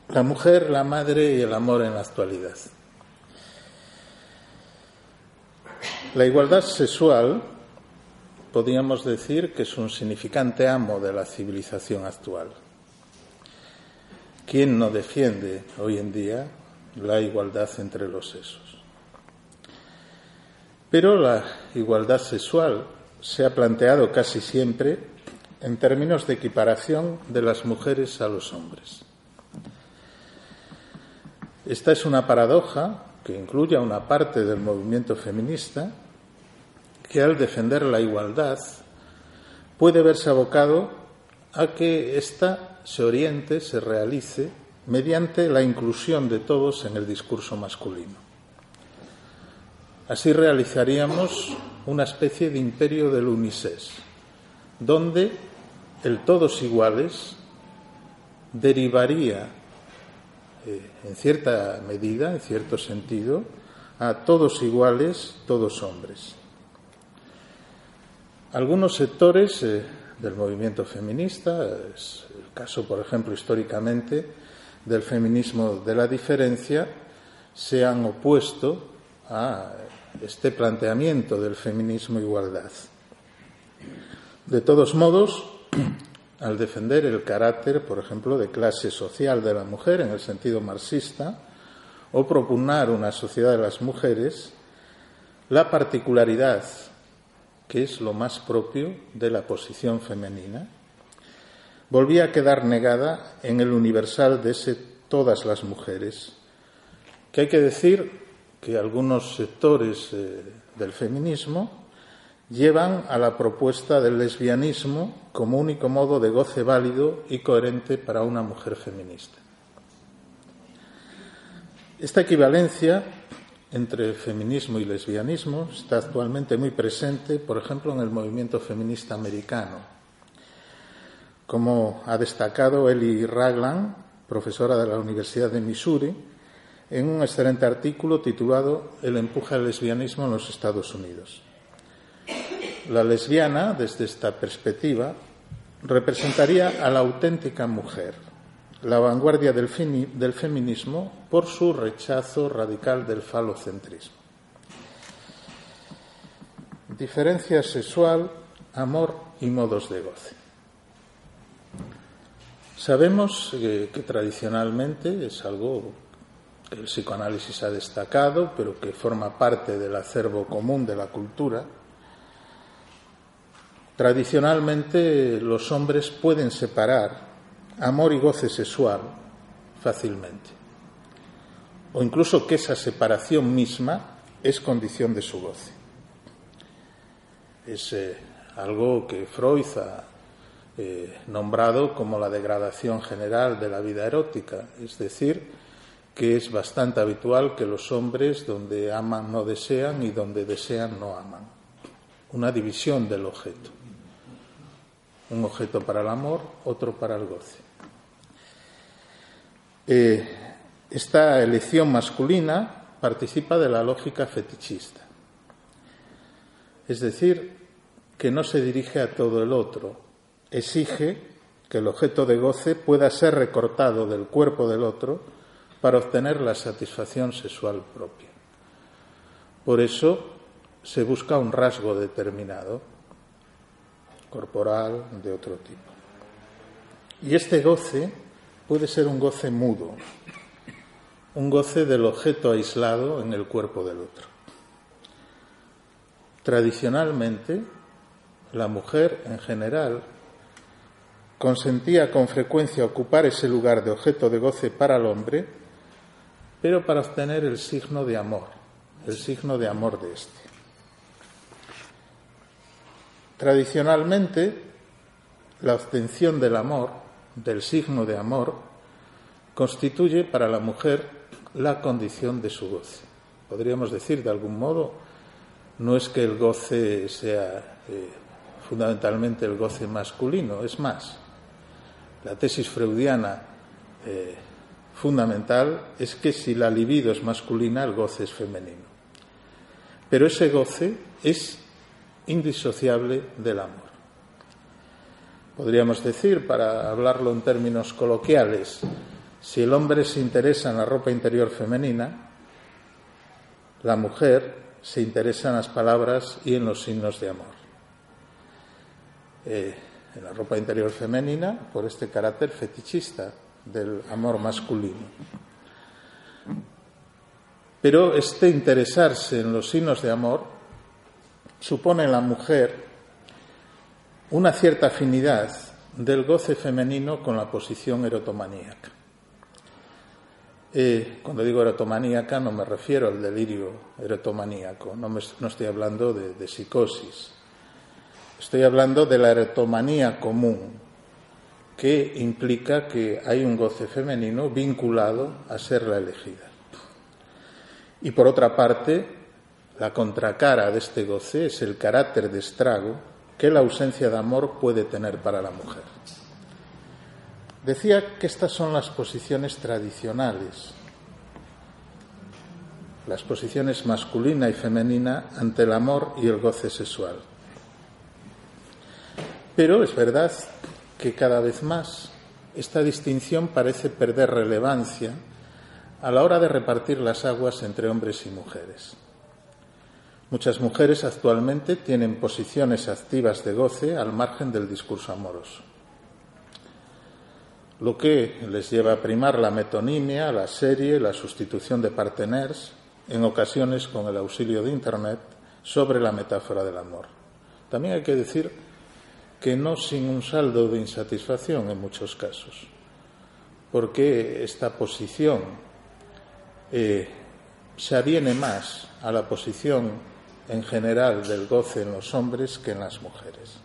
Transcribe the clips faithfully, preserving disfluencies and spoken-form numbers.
La mujer, la madre y el amor en la actualidad. La igualdad sexual, podríamos decir que es un significante amo de la civilización actual. ¿Quién no defiende hoy en día la igualdad entre los sexos? Pero la igualdad sexual se ha planteado casi siempre en términos de equiparación de las mujeres a los hombres. Esta es una paradoja que incluye a una parte del movimiento feminista que al defender la igualdad puede verse abocado a que ésta se oriente, se realice mediante la inclusión de todos en el discurso masculino. Así realizaríamos una especie de imperio del unisex, donde el todos iguales derivaría eh, en cierta medida, en cierto sentido, a todos iguales, todos hombres. Algunos sectores eh, del movimiento feminista, es el caso, por ejemplo, históricamente, del feminismo de la diferencia, se han opuesto a este planteamiento del feminismo igualdad. De todos modos, al defender el carácter, por ejemplo, de clase social de la mujer en el sentido marxista, o propugnar una sociedad de las mujeres, la particularidad, que es lo más propio de la posición femenina, volvía a quedar negada en el universal de ese todas las mujeres, que hay que decir que algunos sectores eh, del feminismo llevan a la propuesta del lesbianismo como único modo de goce válido y coherente para una mujer feminista. Esta equivalencia entre feminismo y lesbianismo está actualmente muy presente, por ejemplo, en el movimiento feminista americano, como ha destacado Ellie Ragland, profesora de la Universidad de Missouri, en un excelente artículo titulado El empuje al lesbianismo en los Estados Unidos. La lesbiana, desde esta perspectiva, representaría a la auténtica mujer, la vanguardia del, fini, del feminismo por su rechazo radical del falocentrismo. Diferencia sexual, amor y modos de goce. Sabemos que, que tradicionalmente es algo que el psicoanálisis ha destacado, pero que forma parte del acervo común de la cultura. Tradicionalmente los hombres pueden separar amor y goce sexual fácilmente, o incluso que esa separación misma es condición de su goce. Es eh, algo que Freud ha eh, nombrado como la degradación general de la vida erótica, es decir, que es bastante habitual que los hombres donde aman no desean y donde desean no aman. Una división del objeto. Un objeto para el amor, otro para el goce. Eh, esta elección masculina participa de la lógica fetichista. Es decir, que no se dirige a todo el otro, exige que el objeto de goce pueda ser recortado del cuerpo del otro para obtener la satisfacción sexual propia. Por eso se busca un rasgo determinado, corporal, de otro tipo. Y este goce puede ser un goce mudo, un goce del objeto aislado en el cuerpo del otro. Tradicionalmente, la mujer en general consentía con frecuencia ocupar ese lugar de objeto de goce para el hombre, pero para obtener el signo de amor, el signo de amor de éste. Tradicionalmente, la obtención del amor, del signo de amor, constituye para la mujer la condición de su goce. Podríamos decir, de algún modo, no es que el goce sea eh, fundamentalmente el goce masculino, es más, la tesis freudiana eh, fundamental es que si la libido es masculina, el goce es femenino. Pero ese goce es indisociable del amor. Podríamos decir, para hablarlo en términos coloquiales, Si el hombre se interesa en la ropa interior femenina, la mujer se interesa en las palabras y en los signos de amor. Eh, en la ropa interior femenina, por este carácter fetichista del amor masculino. Pero este interesarse en los signos de amor supone en la mujer una cierta afinidad del goce femenino con la posición erotomaníaca. Eh, cuando digo erotomaníaca no me refiero al delirio erotomaníaco, no, me, no estoy hablando de, de psicosis, estoy hablando de la erotomanía común, que implica que hay un goce femenino vinculado a ser la elegida. Y por otra parte, la contracara de este goce es el carácter de estrago que la ausencia de amor puede tener para la mujer. Decía que estas son las posiciones tradicionales, las posiciones masculina y femenina ante el amor y el goce sexual. Pero es verdad que cada vez más esta distinción parece perder relevancia a la hora de repartir las aguas entre hombres y mujeres. Muchas mujeres actualmente tienen posiciones activas de goce al margen del discurso amoroso, lo que les lleva a primar la metonimia, la serie, la sustitución de parteners, en ocasiones con el auxilio de Internet, sobre la metáfora del amor. También hay que decir que no sin un saldo de insatisfacción en muchos casos, porque esta posición eh, se aviene más a la posición en general del goce en los hombres que en las mujeres.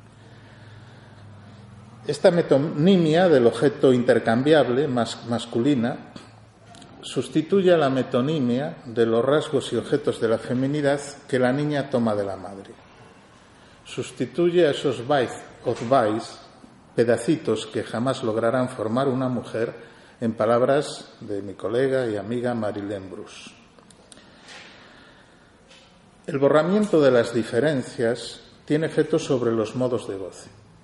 Esta metonimia del objeto intercambiable mas, masculina sustituye a la metonimia de los rasgos y objetos de la feminidad que la niña toma de la madre. Sustituye a esos bytes of bytes, pedacitos que jamás lograrán formar una mujer, en palabras de mi colega y amiga Marilén Brus. El borramiento de las diferencias tiene efectos sobre los modos de goce.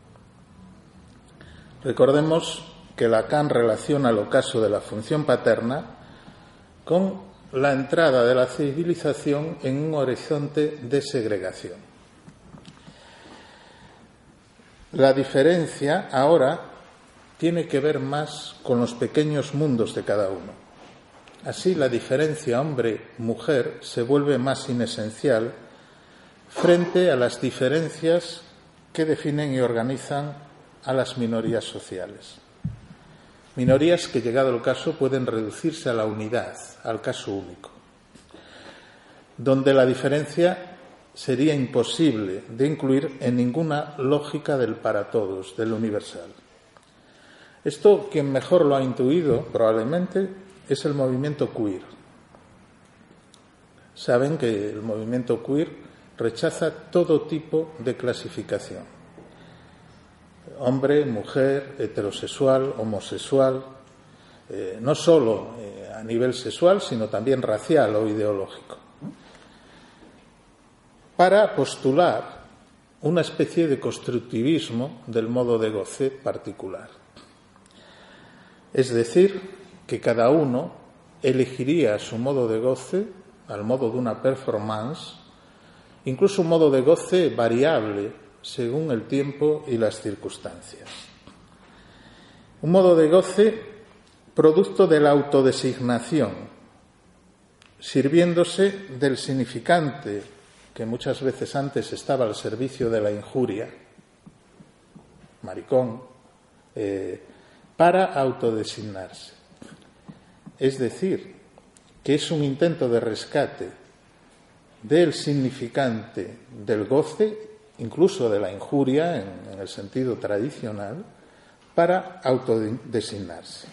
Recordemos que Lacan relaciona el ocaso de la función paterna con la entrada de la civilización en un horizonte de segregación. La diferencia ahora tiene que ver más con los pequeños mundos de cada uno. Así, la diferencia hombre-mujer se vuelve más inesencial frente a las diferencias que definen y organizan a las minorías sociales. Minorías que, llegado el caso, pueden reducirse a la unidad, al caso único, donde la diferencia sería imposible de incluir en ninguna lógica del para todos, del universal. Esto, quien mejor lo ha intuido, probablemente, es el movimiento queer. Saben que el movimiento queer rechaza todo tipo de clasificación. Hombre, mujer, heterosexual, homosexual, eh, no solo eh, a nivel sexual, sino también racial o ideológico, para postular una especie de constructivismo del modo de goce particular. Es decir, que cada uno elegiría su modo de goce al modo de una performance, incluso un modo de goce variable según el tiempo y las circunstancias. Un modo de goce producto de la autodesignación, sirviéndose del significante que muchas veces antes estaba al servicio de la injuria, maricón, eh, para autodesignarse. Es decir, que es un intento de rescate del significante del goce, incluso de la injuria en, en el sentido tradicional, para autodesignarse.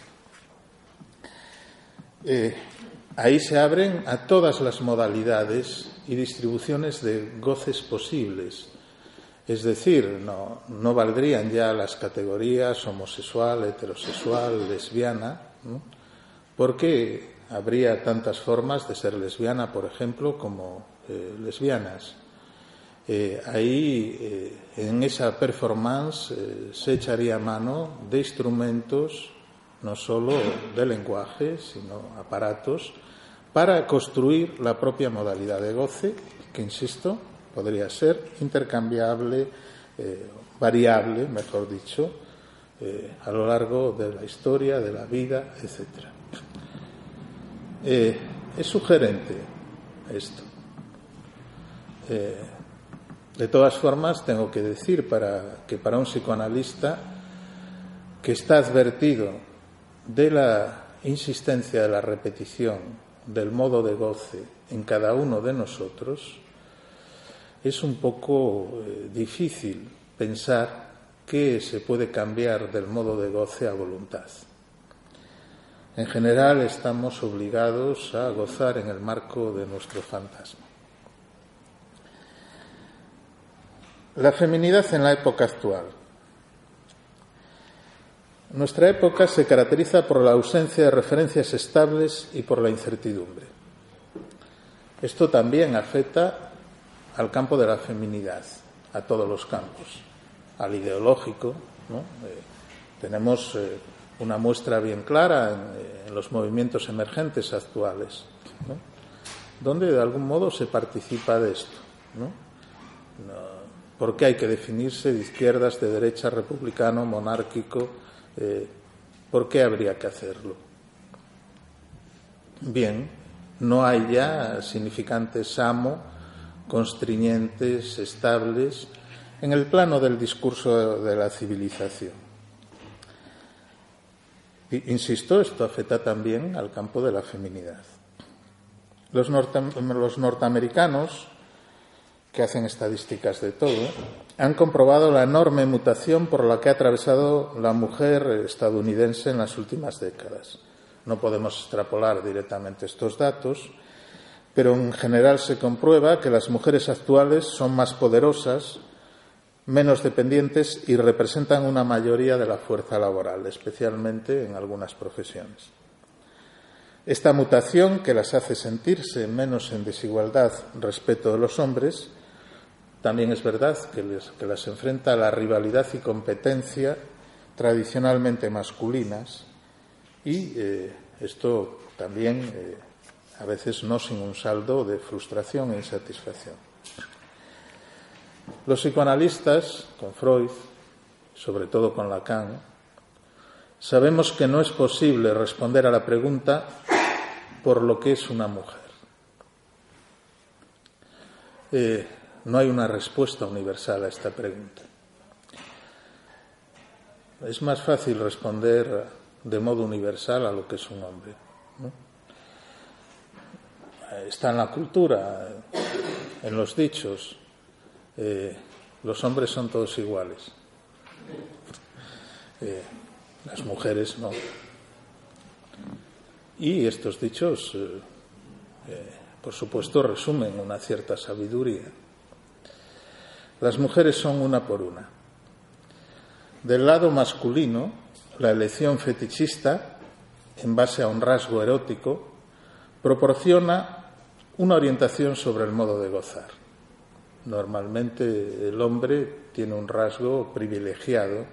Eh, ahí se abren a todas las modalidades y distribuciones de goces posibles. Es decir, no, no valdrían ya las categorías homosexual, heterosexual, lesbiana, ¿no? Porque habría tantas formas de ser lesbiana, por ejemplo, como eh, lesbianas. Eh, ahí, eh, en esa performance, eh, se echaría mano de instrumentos no solo de lenguaje, sino aparatos para construir la propia modalidad de goce, que, insisto, podría ser intercambiable, eh, variable, mejor dicho, eh, a lo largo de la historia, de la vida, etcétera. Eh, es sugerente esto. Eh, de todas formas, tengo que decir para, que para un psicoanalista que está advertido de la insistencia de la repetición del modo de goce en cada uno de nosotros, es un poco eh, difícil pensar que se puede cambiar del modo de goce a voluntad. En general estamos obligados a gozar en el marco de nuestro fantasma. La feminidad en la época actual. Nuestra época se caracteriza por la ausencia de referencias estables y por la incertidumbre. Esto también afecta al campo de la feminidad, a todos los campos, al ideológico, ¿no? Eh, tenemos eh, una muestra bien clara en, en los movimientos emergentes actuales, ¿no? Donde de algún modo se participa de esto, ¿no? No, ¿por qué hay que definirse de izquierdas, de derecha, republicano, monárquico? Eh, ¿Por qué habría que hacerlo? Bien, no hay ya significantes amo, constriñentes, estables, en el plano del discurso de la civilización. Insisto, esto afecta también al campo de la feminidad. Los, norte, los norteamericanos, que hacen estadísticas de todo, han comprobado la enorme mutación por la que ha atravesado la mujer estadounidense en las últimas décadas. No podemos extrapolar directamente estos datos, pero en general se comprueba que las mujeres actuales son más poderosas, menos dependientes y representan una mayoría de la fuerza laboral, especialmente en algunas profesiones. Esta mutación, que las hace sentirse menos en desigualdad respecto de los hombres, también es verdad que, les, que las enfrenta a la rivalidad y competencia tradicionalmente masculinas y eh, esto también eh, a veces no sin un saldo de frustración e insatisfacción. Los psicoanalistas, con Freud, sobre todo con Lacan, sabemos que no es posible responder a la pregunta por lo que es una mujer. Eh, no hay una respuesta universal a esta pregunta. Es más fácil responder de modo universal a lo que es un hombre, ¿no? Está en la cultura, en los dichos. Eh, los hombres son todos iguales. Eh, las mujeres no. Y estos dichos, eh, eh, por supuesto, resumen una cierta sabiduría. Las mujeres son una por una. Del lado masculino, la elección fetichista, en base a un rasgo erótico, proporciona una orientación sobre el modo de gozar. Normalmente el hombre tiene un rasgo privilegiado,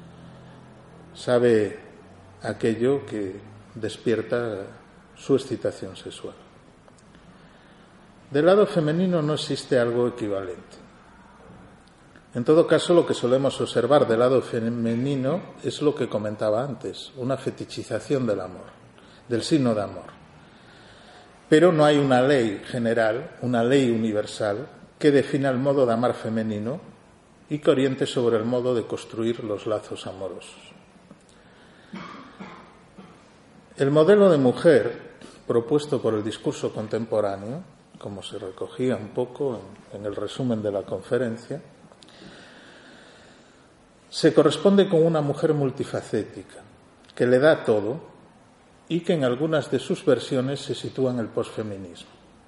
sabe aquello que despierta su excitación sexual. Del lado femenino no existe algo equivalente. En todo caso, lo que solemos observar del lado femenino es lo que comentaba antes, una fetichización del amor, del signo de amor. Pero no hay una ley general, una ley universal, que defina el modo de amar femenino y que oriente sobre el modo de construir los lazos amorosos. El modelo de mujer propuesto por el discurso contemporáneo, como se recogía un poco en, en el resumen de la conferencia, se corresponde con una mujer multifacética, que le da todo y que en algunas de sus versiones se sitúa en el posfeminismo.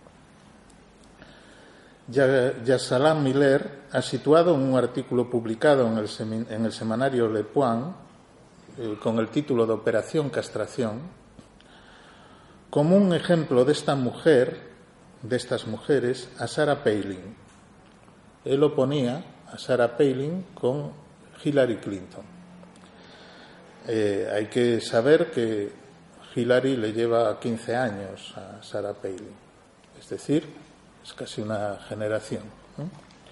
Yassalam Miller ha situado en un artículo publicado en el, semin- en el semanario Le Point, eh, con el título de Operación Castración, como un ejemplo de esta mujer, de estas mujeres, a Sarah Palin. Él oponía a Sarah Palin con Hillary Clinton. Eh, hay que saber que Hillary le lleva quince años a Sarah Palin, es decir, es casi una generación, ¿no?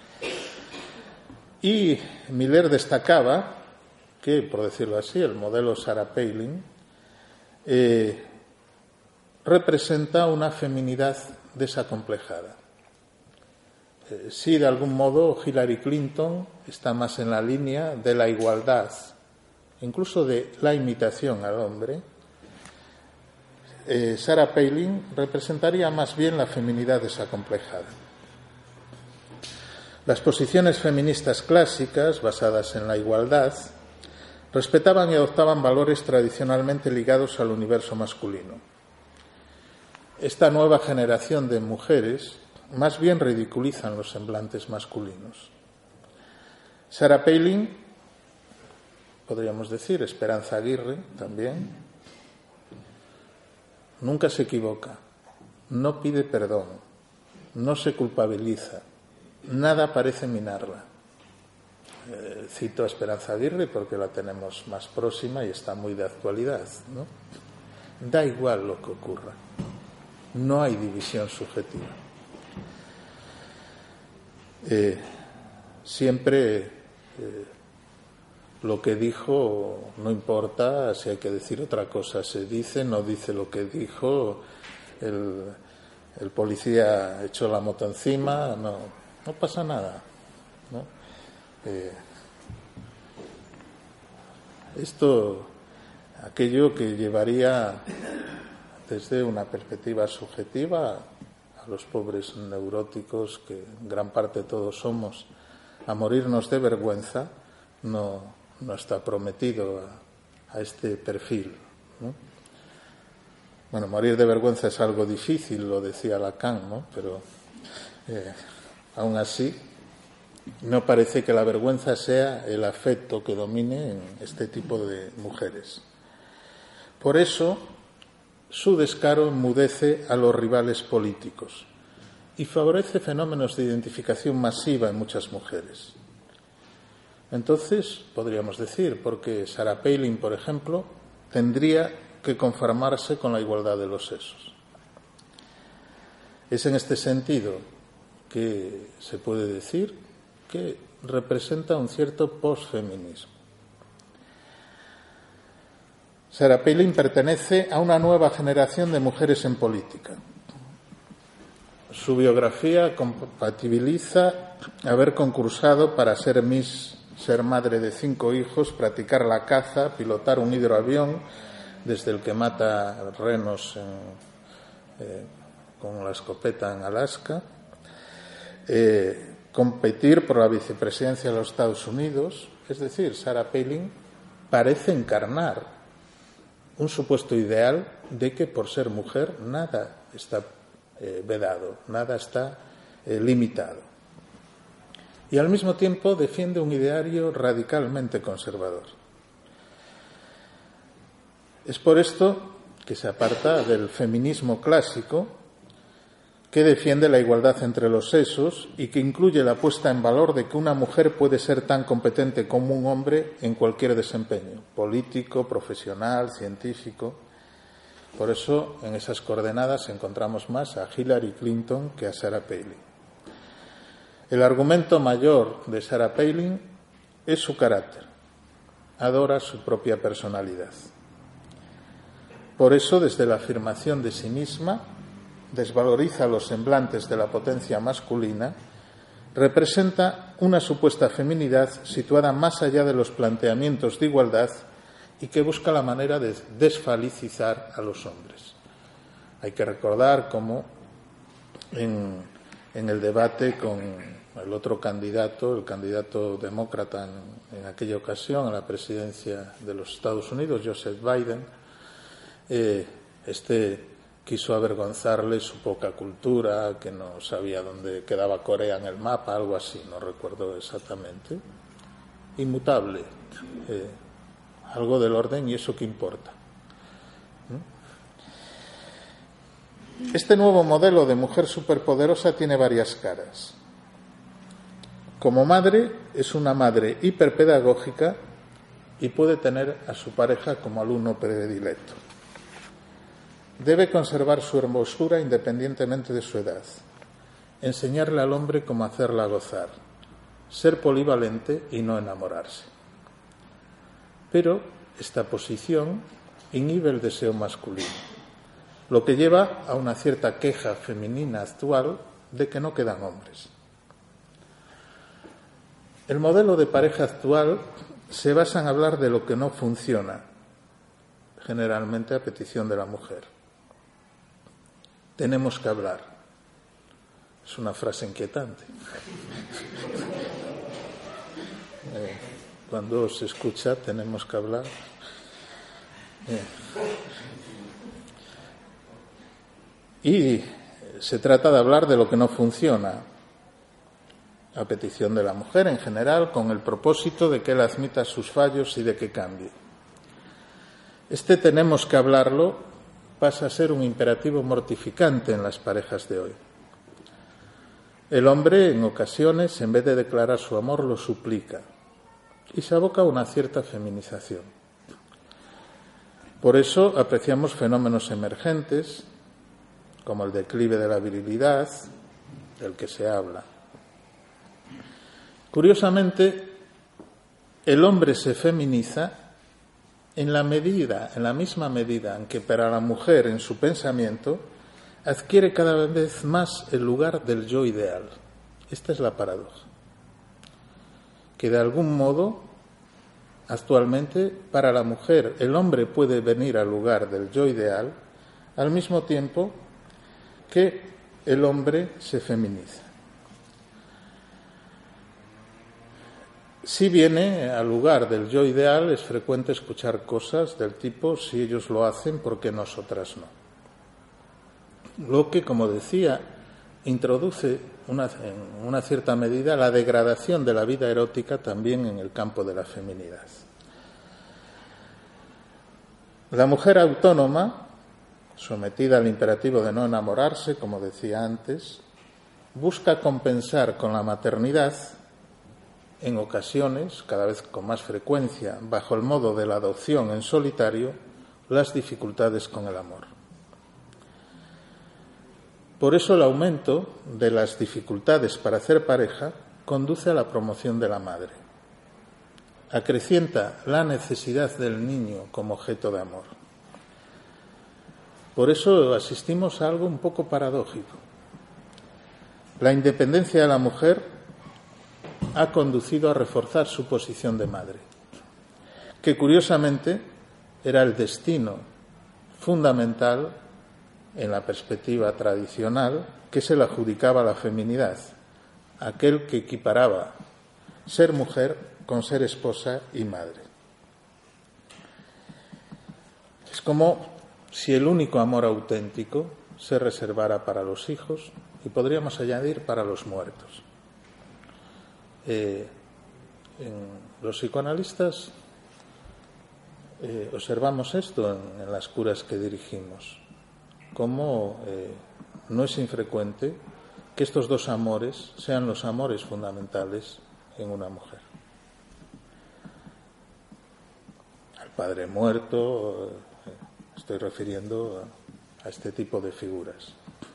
Y Miller destacaba que, por decirlo así, el modelo Sarah Palin eh, representa una feminidad desacomplejada. Eh, sí, de algún modo, Hillary Clinton está más en la línea de la igualdad, incluso de la imitación al hombre. Eh, Sarah Palin representaría más bien la feminidad desacomplejada. Las posiciones feministas clásicas, basadas en la igualdad, respetaban y adoptaban valores tradicionalmente ligados al universo masculino. Esta nueva generación de mujeres más bien ridiculizan los semblantes masculinos. Sarah Palin, podríamos decir, Esperanza Aguirre también, nunca se equivoca, no pide perdón, no se culpabiliza, nada parece minarla. Eh, cito a Esperanza Aguirre porque la tenemos más próxima y está muy de actualidad, ¿no? Da igual lo que ocurra, no hay división subjetiva. Eh, siempre eh, lo que dijo no importa, si hay que decir otra cosa se dice, no dice lo que dijo, el, el policía echó la moto encima, no, no pasa nada, ¿no? Eh, esto, aquello que llevaría desde una perspectiva subjetiva a los pobres neuróticos, que en gran parte todos somos, a morirnos de vergüenza, no, no está prometido a, a este perfil, ¿no? Bueno, morir de vergüenza es algo difícil, lo decía Lacan, ¿no? Pero eh, aún así no parece que la vergüenza sea el afecto que domine en este tipo de mujeres. Por eso, su descaro enmudece a los rivales políticos y favorece fenómenos de identificación masiva en muchas mujeres. Entonces, podríamos decir, porque Sarah Palin, por ejemplo, tendría que conformarse con la igualdad de los sexos. Es en este sentido que se puede decir que representa un cierto posfeminismo. Sarah Palin pertenece a una nueva generación de mujeres en política. Su biografía compatibiliza haber concursado para ser Miss, ser madre de cinco hijos, practicar la caza, pilotar un hidroavión desde el que mata renos en, eh, con la escopeta en Alaska, eh, competir por la vicepresidencia de los Estados Unidos. Es decir, Sarah Palin parece encarnar un supuesto ideal de que por ser mujer nada está eh, vedado, nada está eh, limitado. Y al mismo tiempo defiende un ideario radicalmente conservador. Es por esto que se aparta del feminismo clásico, que defiende la igualdad entre los sexos y que incluye la puesta en valor de que una mujer puede ser tan competente como un hombre en cualquier desempeño, político, profesional, científico. Por eso, en esas coordenadas encontramos más a Hillary Clinton que a Sarah Palin. El argumento mayor de Sarah Palin es su carácter. Adora su propia personalidad. Por eso, desde la afirmación de sí misma, desvaloriza los semblantes de la potencia masculina, representa una supuesta feminidad situada más allá de los planteamientos de igualdad y que busca la manera de desfalicizar a los hombres. Hay que recordar cómo en, en el debate con el otro candidato, el candidato demócrata en, en aquella ocasión a la presidencia de los Estados Unidos, Joseph Biden, eh, este quiso avergonzarle su poca cultura, que no sabía dónde quedaba Corea en el mapa, algo así, no recuerdo exactamente. Inmutable, eh, algo del orden, ¿y eso qué importa? Este nuevo modelo de mujer superpoderosa tiene varias caras. Como madre, es una madre hiperpedagógica y puede tener a su pareja como alumno predilecto. Debe conservar su hermosura independientemente de su edad, enseñarle al hombre cómo hacerla gozar, ser polivalente y no enamorarse. Pero esta posición inhibe el deseo masculino, lo que lleva a una cierta queja femenina actual de que no quedan hombres. El modelo de pareja actual se basa en hablar de lo que no funciona, generalmente a petición de la mujer. Tenemos que hablar. Es una frase inquietante. Eh, cuando se escucha, tenemos que hablar. Eh. Y se trata de hablar de lo que no funciona, a petición de la mujer en general, con el propósito de que él admita sus fallos y de que cambie. Este tenemos que hablarlo pasa a ser un imperativo mortificante en las parejas de hoy. El hombre, en ocasiones, en vez de declarar su amor, lo suplica y se aboca a una cierta feminización. Por eso apreciamos fenómenos emergentes, como el declive de la virilidad, del que se habla. Curiosamente, el hombre se feminiza en la medida, en la misma medida en que para la mujer, en su pensamiento, adquiere cada vez más el lugar del yo ideal. Esta es la paradoja. Que de algún modo, actualmente, para la mujer, el hombre puede venir al lugar del yo ideal, al mismo tiempo que el hombre se feminiza. Si viene al lugar del yo ideal, es frecuente escuchar cosas del tipo: si ellos lo hacen, ¿por qué nosotras no? Lo que, como decía, introduce una, en una cierta medida la degradación de la vida erótica también en el campo de la feminidad. La mujer autónoma, sometida al imperativo de no enamorarse, como decía antes, busca compensar con la maternidad, en ocasiones, cada vez con más frecuencia, bajo el modo de la adopción en solitario, las dificultades con el amor. Por eso el aumento de las dificultades para hacer pareja conduce a la promoción de la madre. Acrecienta la necesidad del niño como objeto de amor. Por eso asistimos a algo un poco paradójico. La independencia de la mujer ha conducido a reforzar su posición de madre, que curiosamente era el destino fundamental en la perspectiva tradicional que se le adjudicaba a la feminidad, aquel que equiparaba ser mujer con ser esposa y madre. Es como si el único amor auténtico se reservara para los hijos y podríamos añadir para los muertos. Eh, en los psicoanalistas eh, observamos esto en, en las curas que dirigimos, cómo eh, no es infrecuente que estos dos amores sean los amores fundamentales en una mujer. Al padre muerto, eh, estoy refiriendo a, a este tipo de figuras.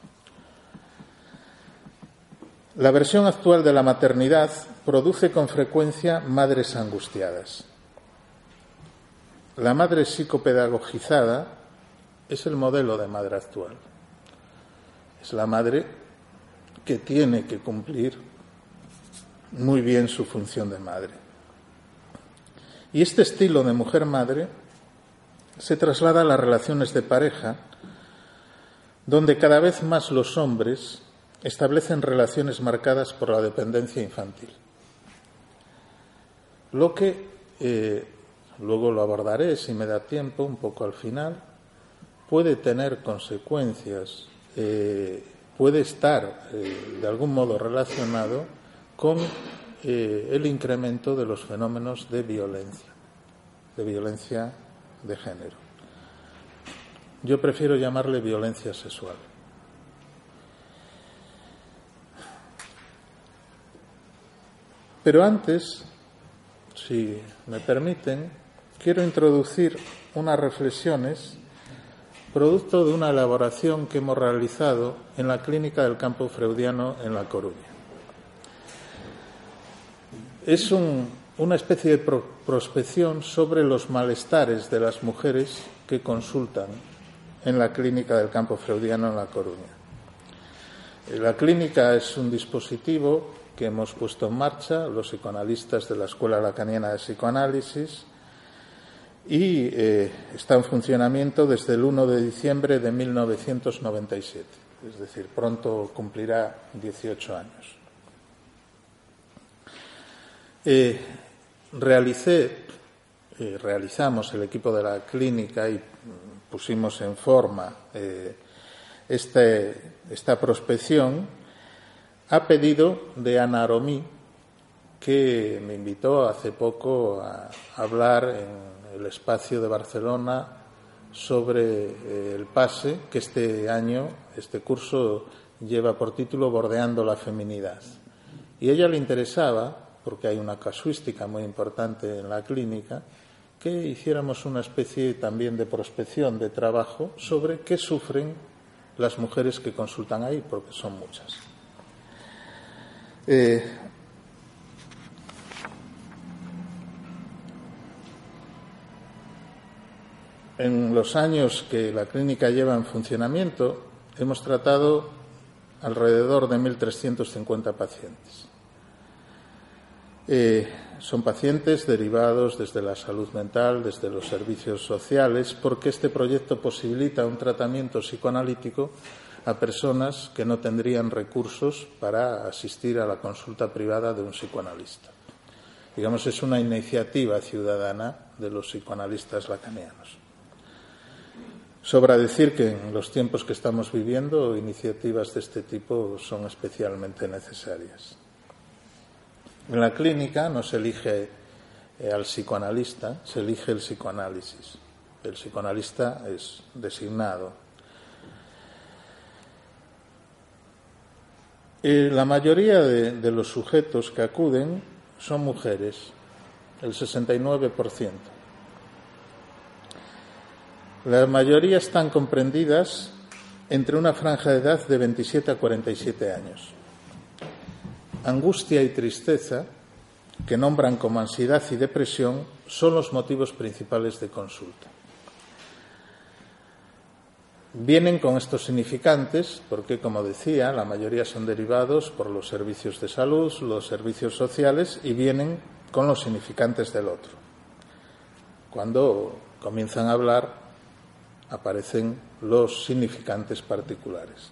La versión actual de la maternidad produce con frecuencia madres angustiadas. La madre psicopedagogizada es el modelo de madre actual. Es la madre que tiene que cumplir muy bien su función de madre. Y este estilo de mujer madre se traslada a las relaciones de pareja, donde cada vez más los hombres establecen relaciones marcadas por la dependencia infantil. Lo que, eh, luego lo abordaré si me da tiempo, un poco al final, puede tener consecuencias, eh, puede estar eh, de algún modo relacionado con eh, el incremento de los fenómenos de violencia, de violencia de género. Yo prefiero llamarle violencia sexual. Pero antes, si me permiten, quiero introducir unas reflexiones producto de una elaboración que hemos realizado en la Clínica del Campo Freudiano en La Coruña. Es un, una especie de pro, prospección sobre los malestares de las mujeres que consultan en la Clínica del Campo Freudiano en La Coruña. La clínica es un dispositivo que hemos puesto en marcha los psicoanalistas de la Escuela Lacaniana de Psicoanálisis y eh, está en funcionamiento desde el uno de diciembre de mil novecientos noventa y siete, es decir, pronto cumplirá dieciocho años. Eh, realicé, eh, realizamos el equipo de la clínica y pusimos en forma eh, este, esta prospección a pedido de Ana Aromí, que me invitó hace poco a hablar en el espacio de Barcelona sobre el PASE, que este año, este curso, lleva por título Bordeando la feminidad. Y a ella le interesaba, porque hay una casuística muy importante en la clínica, que hiciéramos una especie también de prospección, de trabajo, sobre qué sufren las mujeres que consultan ahí, porque son muchas. Eh, En los años que la clínica lleva en funcionamiento, hemos tratado alrededor de mil trescientos cincuenta pacientes. Eh, son pacientes derivados desde la salud mental, desde los servicios sociales, porque este proyecto posibilita un tratamiento psicoanalítico a personas que no tendrían recursos para asistir a la consulta privada de un psicoanalista. Digamos, es una iniciativa ciudadana de los psicoanalistas lacanianos. Sobra decir que en los tiempos que estamos viviendo, iniciativas de este tipo son especialmente necesarias. En la clínica no se elige eh, al psicoanalista, se elige el psicoanálisis. El psicoanalista es designado. Eh, la mayoría de, de los sujetos que acuden son mujeres, el sesenta y nueve por ciento. La mayoría están comprendidas entre una franja de edad de veintisiete a cuarenta y siete años. Angustia y tristeza, que nombran como ansiedad y depresión, son los motivos principales de consulta. Vienen con estos significantes porque, como decía, la mayoría son derivados por los servicios de salud, los servicios sociales, y vienen con los significantes del otro. Cuando comienzan a hablar, aparecen los significantes particulares.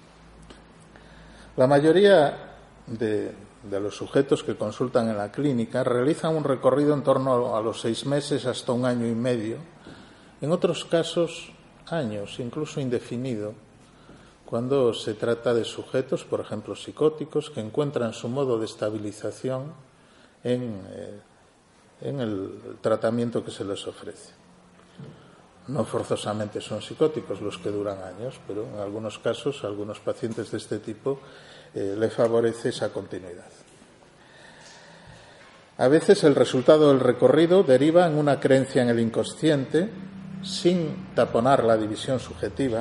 La mayoría de, de los sujetos que consultan en la clínica realizan un recorrido en torno a los seis meses hasta un año y medio, en otros casos años, incluso indefinido, cuando se trata de sujetos, por ejemplo, psicóticos, que encuentran su modo de estabilización en, eh, en el tratamiento que se les ofrece. No forzosamente son psicóticos los que duran años, pero en algunos casos, a algunos pacientes de este tipo, eh, le favorece esa continuidad. A veces el resultado del recorrido deriva en una creencia en el inconsciente, sin taponar la división subjetiva.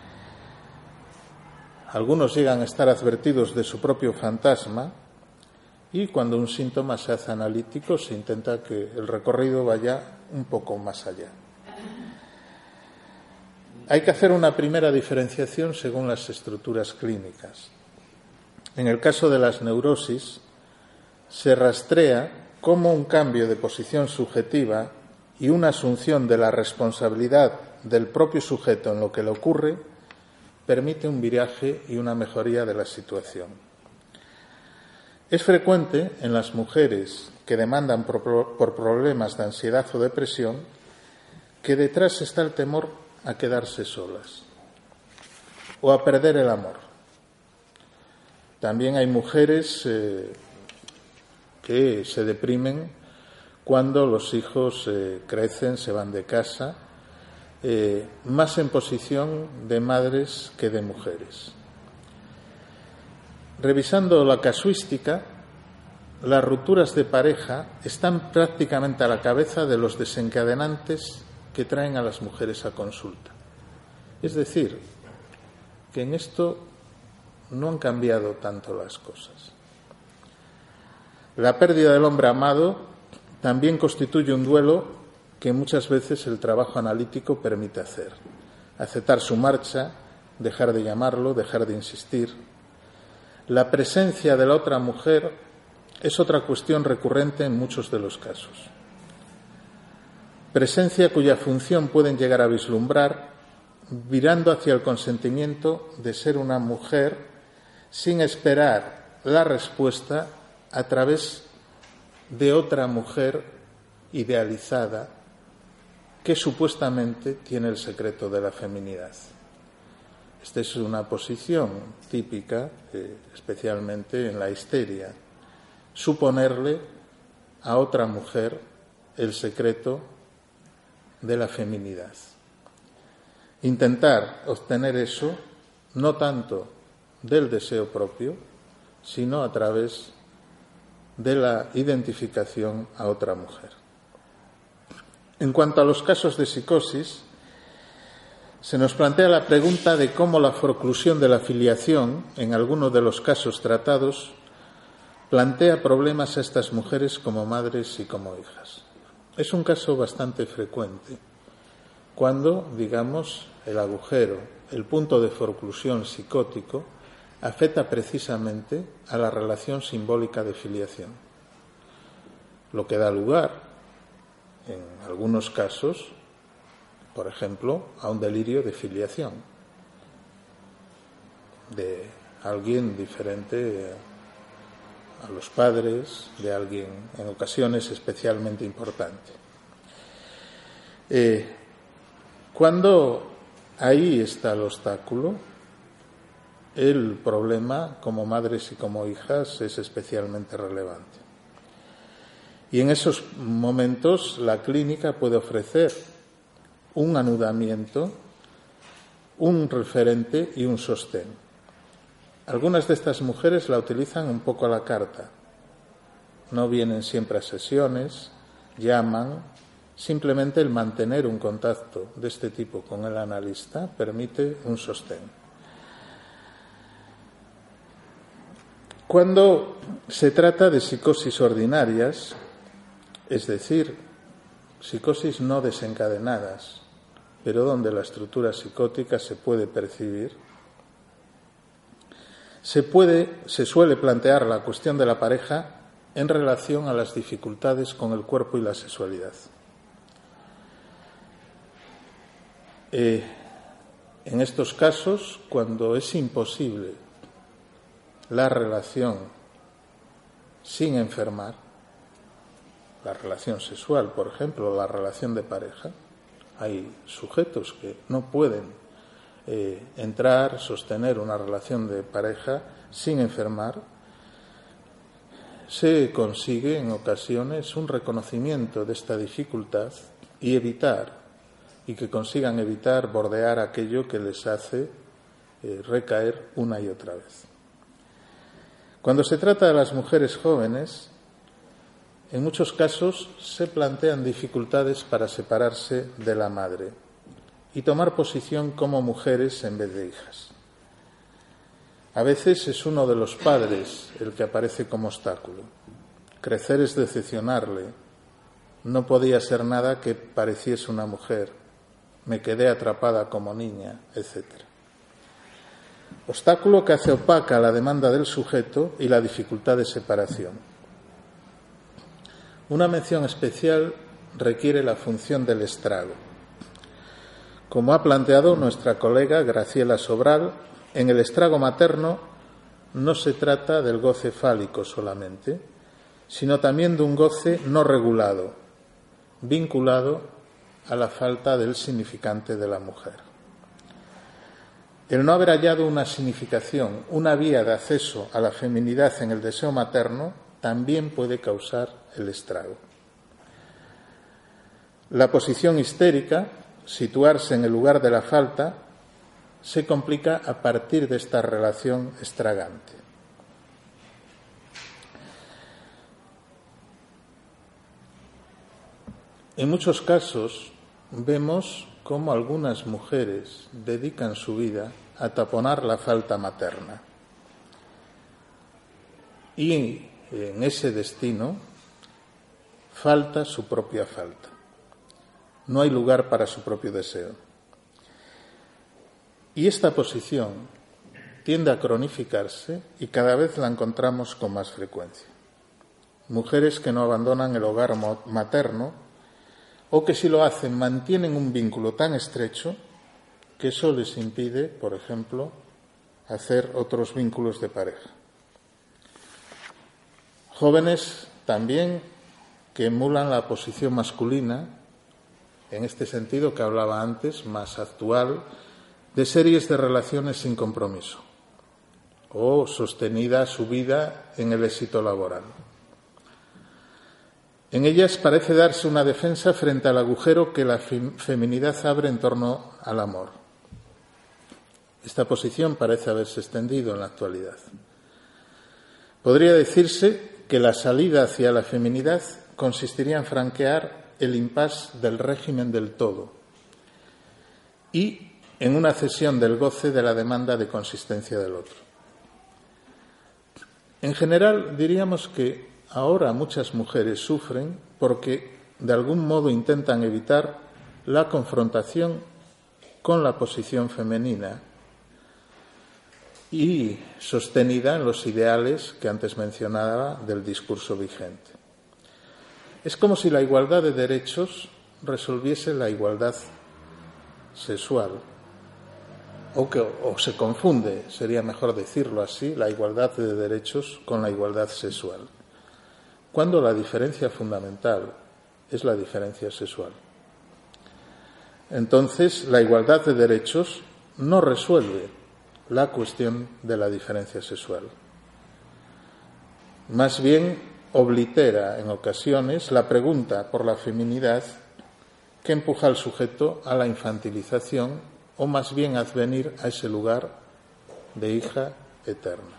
Algunos llegan a estar advertidos de su propio fantasma y cuando un síntoma se hace analítico se intenta que el recorrido vaya un poco más allá. Hay que hacer una primera diferenciación según las estructuras clínicas. En el caso de las neurosis, se rastrea cómo un cambio de posición subjetiva y una asunción de la responsabilidad del propio sujeto en lo que le ocurre permite un viraje y una mejoría de la situación. Es frecuente en las mujeres que demandan por, por problemas de ansiedad o depresión que detrás está el temor a quedarse solas o a perder el amor. También hay mujeres eh, que se deprimen cuando los hijos eh, crecen, se van de casa, eh, más en posición de madres que de mujeres. Revisando la casuística, las rupturas de pareja están prácticamente a la cabeza de los desencadenantes que traen a las mujeres a consulta. Es decir, que en esto no han cambiado tanto las cosas. La pérdida del hombre amado también constituye un duelo que muchas veces el trabajo analítico permite hacer. Aceptar su marcha, dejar de llamarlo, dejar de insistir. La presencia de la otra mujer es otra cuestión recurrente en muchos de los casos. Presencia cuya función pueden llegar a vislumbrar virando hacia el consentimiento de ser una mujer sin esperar la respuesta a través de otra mujer idealizada que supuestamente tiene el secreto de la feminidad. Esta es una posición típica, eh, especialmente en la histeria, suponerle a otra mujer el secreto de la feminidad. Intentar obtener eso no tanto del deseo propio, sino a través de la identificación a otra mujer. En cuanto a los casos de psicosis, se nos plantea la pregunta de cómo la forclusión de la filiación, en algunos de los casos tratados, plantea problemas a estas mujeres como madres y como hijas. Es un caso bastante frecuente, cuando, digamos, el agujero, el punto de forclusión psicótico, afecta precisamente a la relación simbólica de filiación, lo que da lugar, en algunos casos, por ejemplo, a un delirio de filiación de alguien diferente a los padres, de alguien en ocasiones especialmente importante. Eh, cuando ahí está el obstáculo, el problema como madres y como hijas es especialmente relevante. Y en esos momentos la clínica puede ofrecer un anudamiento, un referente y un sostén. Algunas de estas mujeres la utilizan un poco a la carta. No vienen siempre a sesiones, llaman. Simplemente el mantener un contacto de este tipo con el analista permite un sostén. Cuando se trata de psicosis ordinarias, es decir, psicosis no desencadenadas, pero donde la estructura psicótica se puede percibir, se puede, se suele plantear la cuestión de la pareja en relación a las dificultades con el cuerpo y la sexualidad. Eh, en estos casos, cuando es imposible la relación sin enfermar, la relación sexual, por ejemplo, la relación de pareja, hay sujetos que no pueden eh, entrar, sostener una relación de pareja sin enfermar, se consigue en ocasiones un reconocimiento de esta dificultad y evitar y que consigan evitar bordear aquello que les hace eh, recaer una y otra vez. Cuando se trata de las mujeres jóvenes, en muchos casos se plantean dificultades para separarse de la madre y tomar posición como mujeres en vez de hijas. A veces es uno de los padres el que aparece como obstáculo. Crecer es decepcionarle. No podía ser nada que pareciese una mujer. Me quedé atrapada como niña, etcétera. Obstáculo que hace opaca la demanda del sujeto y la dificultad de separación. Una mención especial requiere la función del estrago. Como ha planteado nuestra colega Graciela Sobral, en el estrago materno no se trata del goce fálico solamente, sino también de un goce no regulado, vinculado a la falta del significante de la mujer. El no haber hallado una significación, una vía de acceso a la feminidad en el deseo materno, también puede causar el estrago. La posición histérica, situarse en el lugar de la falta, se complica a partir de esta relación estragante. En muchos casos vemos cómo algunas mujeres dedican su vida a taponar la falta materna. Y en ese destino falta su propia falta. No hay lugar para su propio deseo. Y esta posición tiende a cronificarse y cada vez la encontramos con más frecuencia. Mujeres que no abandonan el hogar materno o que si lo hacen mantienen un vínculo tan estrecho que eso les impide, por ejemplo, hacer otros vínculos de pareja. Jóvenes también que emulan la posición masculina, en este sentido que hablaba antes, más actual, de series de relaciones sin compromiso o sostenida su vida en el éxito laboral. En ellas parece darse una defensa frente al agujero que la feminidad abre en torno al amor. Esta posición parece haberse extendido en la actualidad. Podría decirse que la salida hacia la feminidad consistiría en franquear el impasse del régimen del todo y en una cesión del goce de la demanda de consistencia del otro. En general, diríamos que ahora muchas mujeres sufren porque de algún modo intentan evitar la confrontación con la posición femenina y sostenida en los ideales que antes mencionaba del discurso vigente. Es como si la igualdad de derechos resolviese la igualdad sexual, o que o se confunde, sería mejor decirlo así, la igualdad de derechos con la igualdad sexual, cuando la diferencia fundamental es la diferencia sexual. Entonces, la igualdad de derechos no resuelve la cuestión de la diferencia sexual. Más bien oblitera en ocasiones la pregunta por la feminidad que empuja al sujeto a la infantilización o más bien a advenir a ese lugar de hija eterna.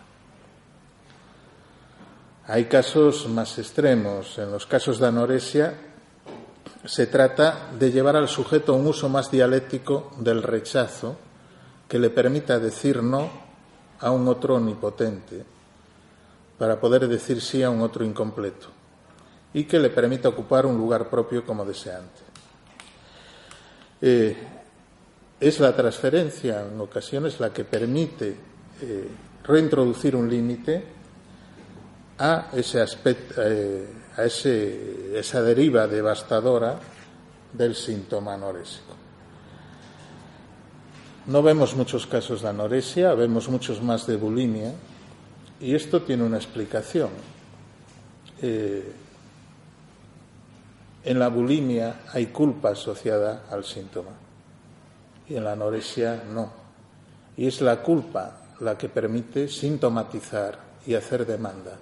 Hay casos más extremos. En los casos de anorexia se trata de llevar al sujeto a un uso más dialéctico del rechazo que le permita decir no a un otro omnipotente para poder decir sí a un otro incompleto y que le permita ocupar un lugar propio como deseante. Eh, es la transferencia en ocasiones la que permite eh, reintroducir un límite a ese aspecto, eh, a ese, esa deriva devastadora del síntoma anorésico. No vemos muchos casos de anorexia, vemos muchos más de bulimia, y esto tiene una explicación. Eh, en la bulimia hay culpa asociada al síntoma y en la anorexia no. Y es la culpa la que permite sintomatizar y hacer demanda.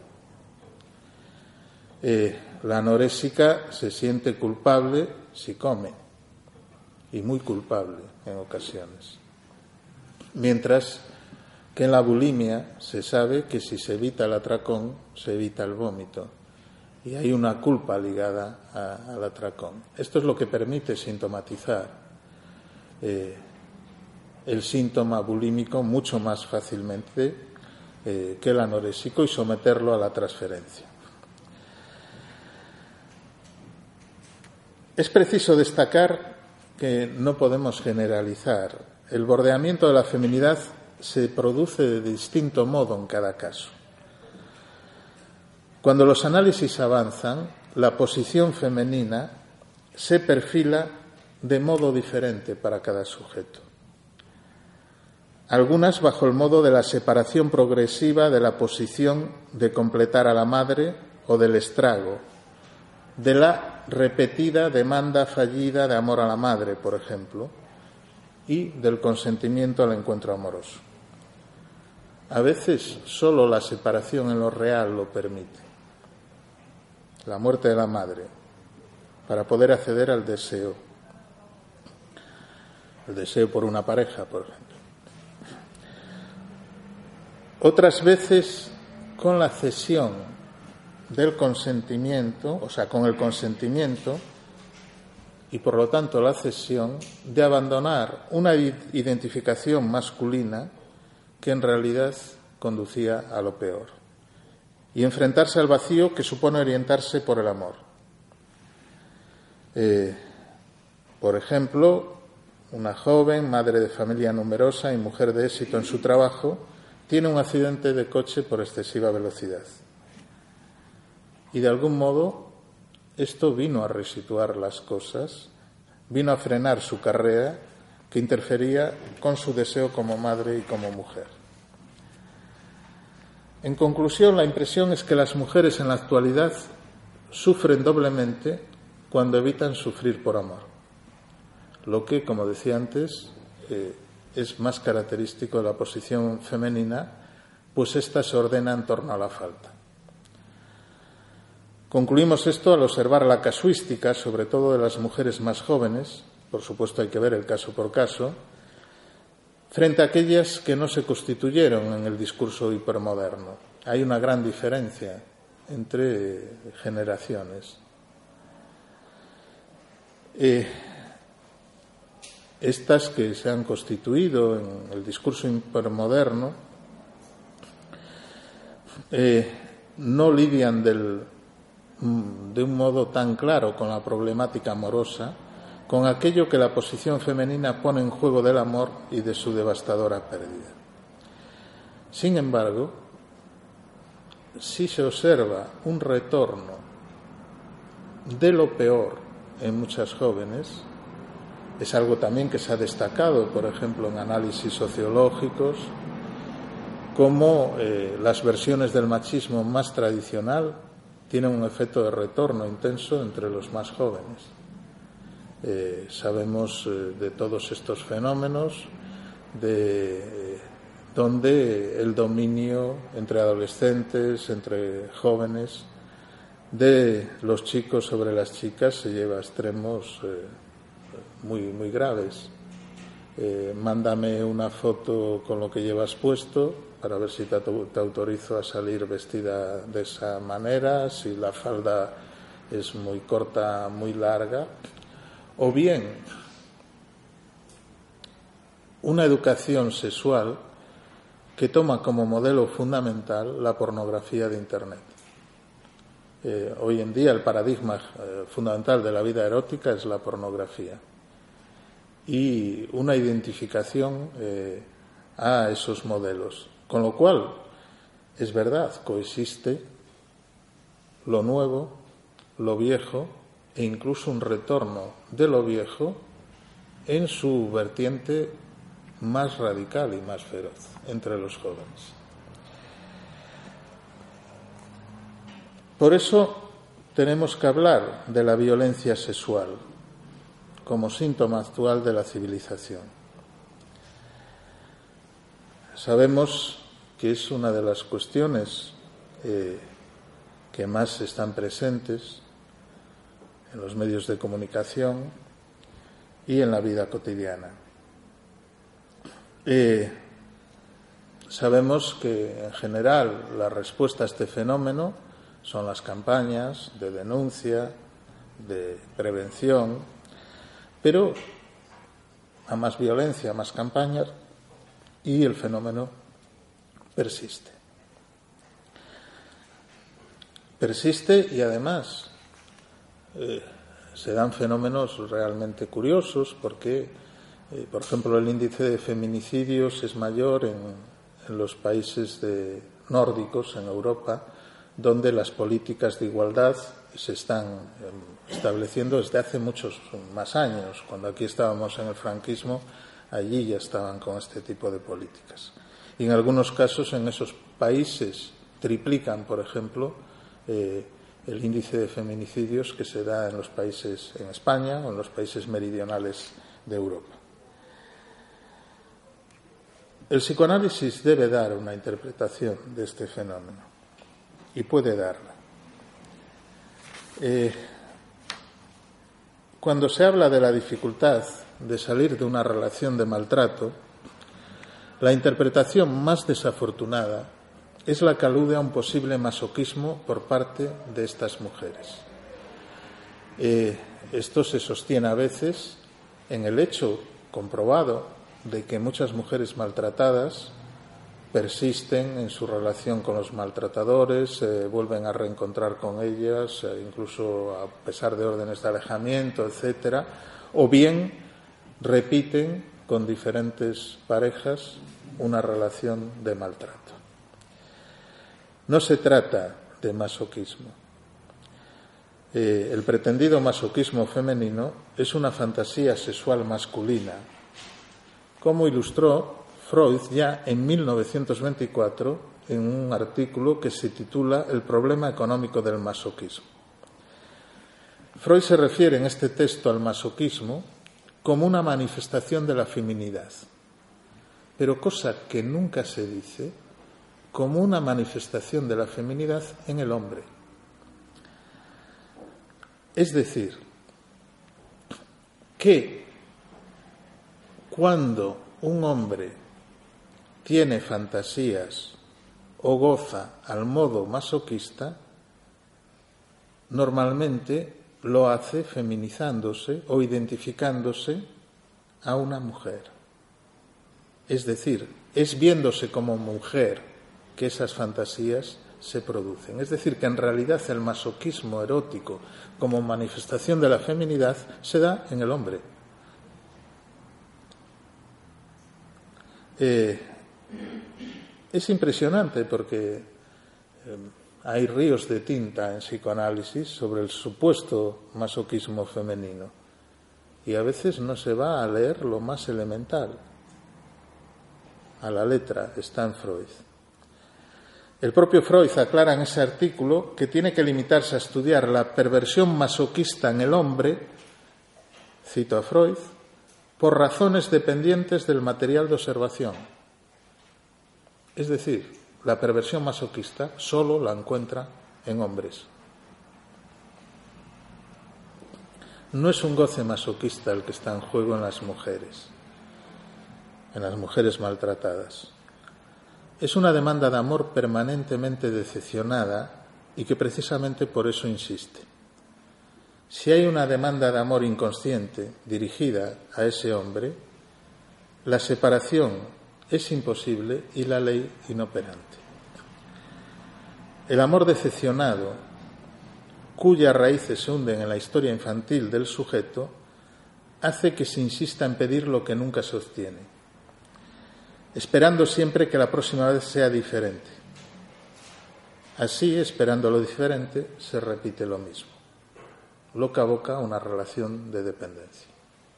Eh, la anorésica se siente culpable si come, y muy culpable en ocasiones. Mientras que en la bulimia se sabe que si se evita el atracón, se evita el vómito. Y hay una culpa ligada a, al atracón. Esto es lo que permite sintomatizar eh, el síntoma bulímico mucho más fácilmente eh, que el anorésico y someterlo a la transferencia. Es preciso destacar que no podemos generalizar. El bordeamiento de la feminidad se produce de distinto modo en cada caso. Cuando los análisis avanzan, la posición femenina se perfila de modo diferente para cada sujeto. Algunas bajo el modo de la separación progresiva de la posición de completar a la madre o del estrago, de la repetida demanda fallida de amor a la madre, por ejemplo, y del consentimiento al encuentro amoroso. A veces solo la separación en lo real lo permite. La muerte de la madre, para poder acceder al deseo. El deseo por una pareja, por ejemplo. Otras veces con la cesión del consentimiento, o sea, con el consentimiento y por lo tanto la cesión de abandonar una identificación masculina que en realidad conducía a lo peor y enfrentarse al vacío que supone orientarse por el amor. Eh, por ejemplo, una joven, madre de familia numerosa y mujer de éxito en su trabajo, tiene un accidente de coche por excesiva velocidad. Y de algún modo esto vino a resituar las cosas, vino a frenar su carrera que interfería con su deseo como madre y como mujer. En conclusión, la impresión es que las mujeres en la actualidad sufren doblemente cuando evitan sufrir por amor, lo que, como decía antes, eh, es más característico de la posición femenina, pues ésta se ordena en torno a la falta. Concluimos esto al observar la casuística, sobre todo de las mujeres más jóvenes, por supuesto hay que ver el caso por caso, frente a aquellas que no se constituyeron en el discurso hipermoderno. Hay una gran diferencia entre generaciones. Eh, estas que se han constituido en el discurso hipermoderno eh, no lidian del, de un modo tan claro con la problemática amorosa, con aquello que la posición femenina pone en juego del amor y de su devastadora pérdida. Sin embargo, sí se observa un retorno de lo peor en muchas jóvenes. Es algo también que se ha destacado, por ejemplo, en análisis sociológicos, como eh, las versiones del machismo más tradicional tienen un efecto de retorno intenso entre los más jóvenes. Eh, sabemos eh, de todos estos fenómenos, de eh, donde el dominio entre adolescentes, entre jóvenes, de los chicos sobre las chicas se lleva a extremos eh, muy, muy graves. Eh, mándame una foto con lo que llevas puesto para ver si te, te autorizo a salir vestida de esa manera, si la falda es muy corta, muy larga, o bien una educación sexual que toma como modelo fundamental la pornografía de Internet. Eh, hoy en día el paradigma eh, fundamental de la vida erótica es la pornografía y una identificación eh, a esos modelos. Con lo cual, es verdad, coexiste lo nuevo, lo viejo e incluso un retorno de lo viejo en su vertiente más radical y más feroz entre los jóvenes. Por eso tenemos que hablar de la violencia sexual como síntoma actual de la civilización. Sabemos que es una de las cuestiones eh, que más están presentes en los medios de comunicación y en la vida cotidiana. Eh, sabemos que en general la respuesta a este fenómeno son las campañas de denuncia, de prevención, pero a más violencia, a más campañas, y el fenómeno persiste. Persiste y además eh, se dan fenómenos realmente curiosos porque, eh, por ejemplo, el índice de feminicidios es mayor en, en los países de, nórdicos, en Europa, donde las políticas de igualdad se están eh, estableciendo desde hace muchos más años. Cuando aquí estábamos en el franquismo, allí ya estaban con este tipo de políticas. Y en algunos casos en esos países triplican, por ejemplo, eh, el índice de feminicidios que se da en los países, en España o en los países meridionales de Europa. El psicoanálisis debe dar una interpretación de este fenómeno y puede darla. Eh, cuando se habla de la dificultad de salir de una relación de maltrato, la interpretación más desafortunada es la que alude a un posible masoquismo por parte de estas mujeres. Eh, esto se sostiene a veces en el hecho comprobado de que muchas mujeres maltratadas persisten en su relación con los maltratadores, se eh, vuelven a reencontrar con ellas, eh, incluso a pesar de órdenes de alejamiento, etcétera, o bien repiten con diferentes parejas una relación de maltrato. No se trata de masoquismo. Eh, el pretendido masoquismo femenino es una fantasía sexual masculina, como ilustró Freud ya en mil novecientos veinticuatro en un artículo que se titula El problema económico del masoquismo. Freud se refiere en este texto al masoquismo como una manifestación de la feminidad, pero cosa que nunca se dice, como una manifestación de la feminidad en el hombre. Es decir, que cuando un hombre tiene fantasías o goza al modo masoquista, normalmente lo hace feminizándose o identificándose a una mujer. Es decir, es viéndose como mujer que esas fantasías se producen. Es decir, que en realidad el masoquismo erótico como manifestación de la feminidad se da en el hombre. Eh, es impresionante porque eh, hay ríos de tinta en psicoanálisis sobre el supuesto masoquismo femenino y a veces no se va a leer lo más elemental. A la letra está en Freud. El propio Freud aclara en ese artículo que tiene que limitarse a estudiar la perversión masoquista en el hombre, cito a Freud, por razones dependientes del material de observación. Es decir, la perversión masoquista solo la encuentra en hombres. No es un goce masoquista el que está en juego en las mujeres, en las mujeres maltratadas. Es una demanda de amor permanentemente decepcionada y que precisamente por eso insiste. Si hay una demanda de amor inconsciente dirigida a ese hombre, la separación es imposible y la ley inoperante. El amor decepcionado, cuyas raíces se hunden en la historia infantil del sujeto, hace que se insista en pedir lo que nunca se obtiene, esperando siempre que la próxima vez sea diferente. Así, esperando lo diferente, se repite lo mismo, lo que aboca a una relación de dependencia.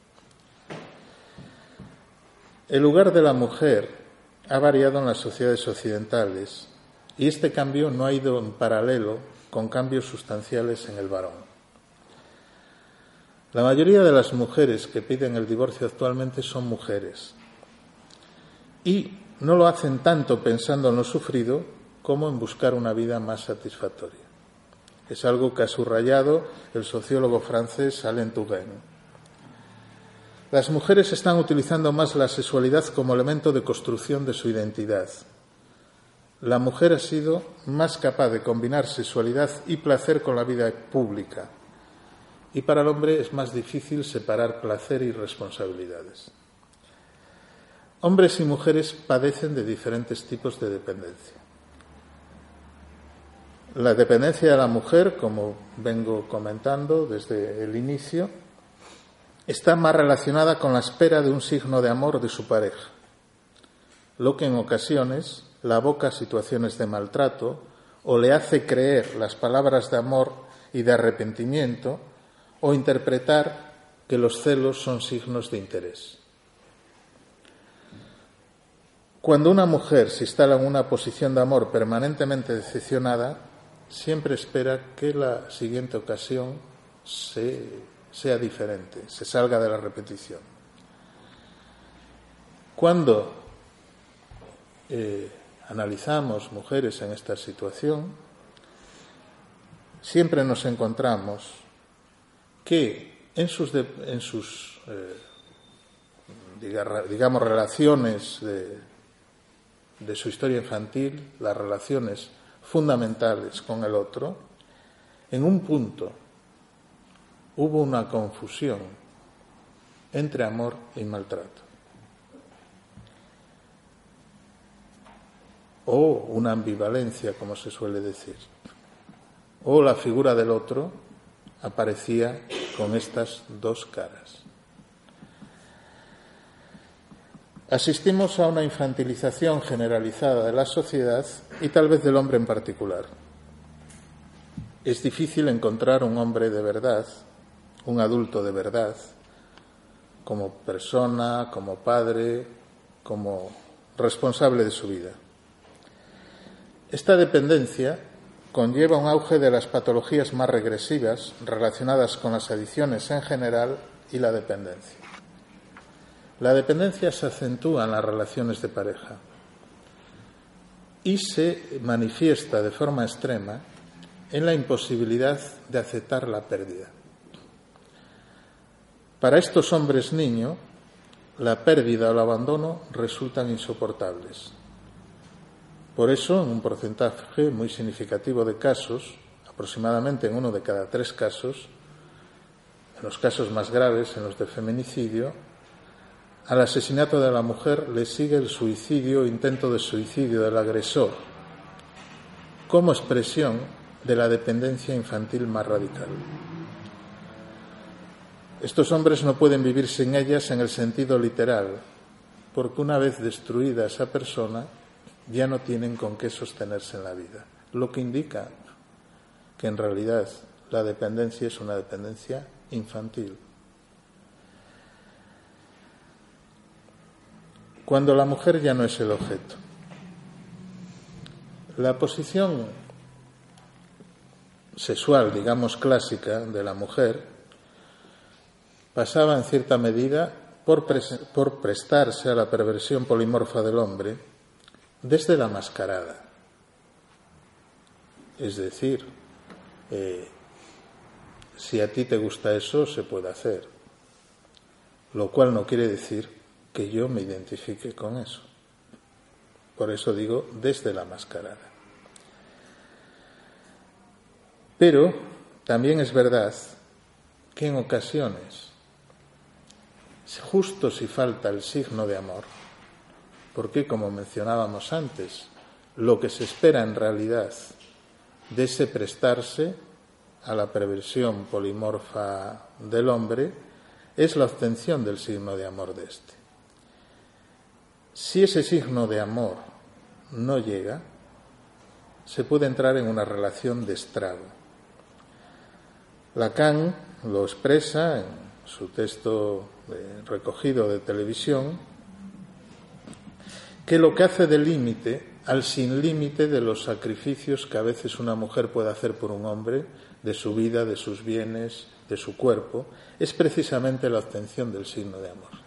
El lugar de la mujer ha variado en las sociedades occidentales y este cambio no ha ido en paralelo con cambios sustanciales en el varón. La mayoría de las mujeres que piden el divorcio actualmente son mujeres y no lo hacen tanto pensando en lo sufrido como en buscar una vida más satisfactoria. Es algo que ha subrayado el sociólogo francés Alain Touraine. Las mujeres están utilizando más la sexualidad como elemento de construcción de su identidad. La mujer ha sido más capaz de combinar sexualidad y placer con la vida pública. Y para el hombre es más difícil separar placer y responsabilidades. Hombres y mujeres padecen de diferentes tipos de dependencia. La dependencia de la mujer, como vengo comentando desde el inicio, está más relacionada con la espera de un signo de amor de su pareja, lo que en ocasiones la aboca a situaciones de maltrato o le hace creer las palabras de amor y de arrepentimiento o interpretar que los celos son signos de interés. Cuando una mujer se instala en una posición de amor permanentemente decepcionada, siempre espera que la siguiente ocasión se sea diferente, se salga de la repetición. Cuando eh, analizamos mujeres en esta situación, siempre nos encontramos que en sus, de, en sus eh, digamos, relaciones de, de su historia infantil, las relaciones fundamentales con el otro, en un punto hubo una confusión entre amor y maltrato, o una ambivalencia, como se suele decir, o la figura del otro aparecía con estas dos caras. Asistimos a una infantilización generalizada de la sociedad y tal vez del hombre en particular. Es difícil encontrar un hombre de verdad, un adulto de verdad, como persona, como padre, como responsable de su vida. Esta dependencia conlleva un auge de las patologías más regresivas relacionadas con las adicciones en general y la dependencia. La dependencia se acentúa en las relaciones de pareja y se manifiesta de forma extrema en la imposibilidad de aceptar la pérdida. Para estos hombres niño, la pérdida o el abandono resultan insoportables. Por eso, en un porcentaje muy significativo de casos, aproximadamente en uno de cada tres casos, en los casos más graves, en los de feminicidio, al asesinato de la mujer le sigue el suicidio o intento de suicidio del agresor, como expresión de la dependencia infantil más radical. Estos hombres no pueden vivir sin ellas en el sentido literal, porque una vez destruida esa persona, ya no tienen con qué sostenerse en la vida, lo que indica que en realidad la dependencia es una dependencia infantil. Cuando la mujer ya no es el objeto, la posición sexual, digamos clásica, de la mujer pasaba en cierta medida por, pres- por prestarse a la perversión polimorfa del hombre desde la mascarada. Es decir, eh, si a ti te gusta eso, se puede hacer, lo cual no quiere decir que yo me identifique con eso. Por eso digo desde la mascarada. Pero también es verdad que en ocasiones, justo si falta el signo de amor, porque como mencionábamos antes, lo que se espera en realidad de ese prestarse a la perversión polimorfa del hombre es la obtención del signo de amor de éste. Si ese signo de amor no llega, se puede entrar en una relación de estrago. Lacan lo expresa en su texto de, recogido de televisión, que lo que hace de límite al sin límite de los sacrificios que a veces una mujer puede hacer por un hombre, de su vida, de sus bienes, de su cuerpo, es precisamente la obtención del signo de amor.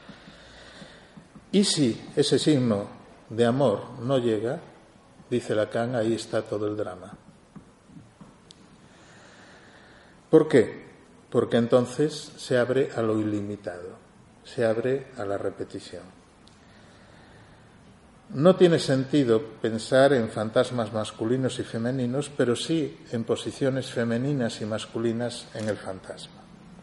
Y si ese signo de amor no llega, dice Lacan, ahí está todo el drama. ¿Por qué? Porque entonces se abre a lo ilimitado, se abre a la repetición. No tiene sentido pensar en fantasmas masculinos y femeninos, pero sí en posiciones femeninas y masculinas en el fantasma.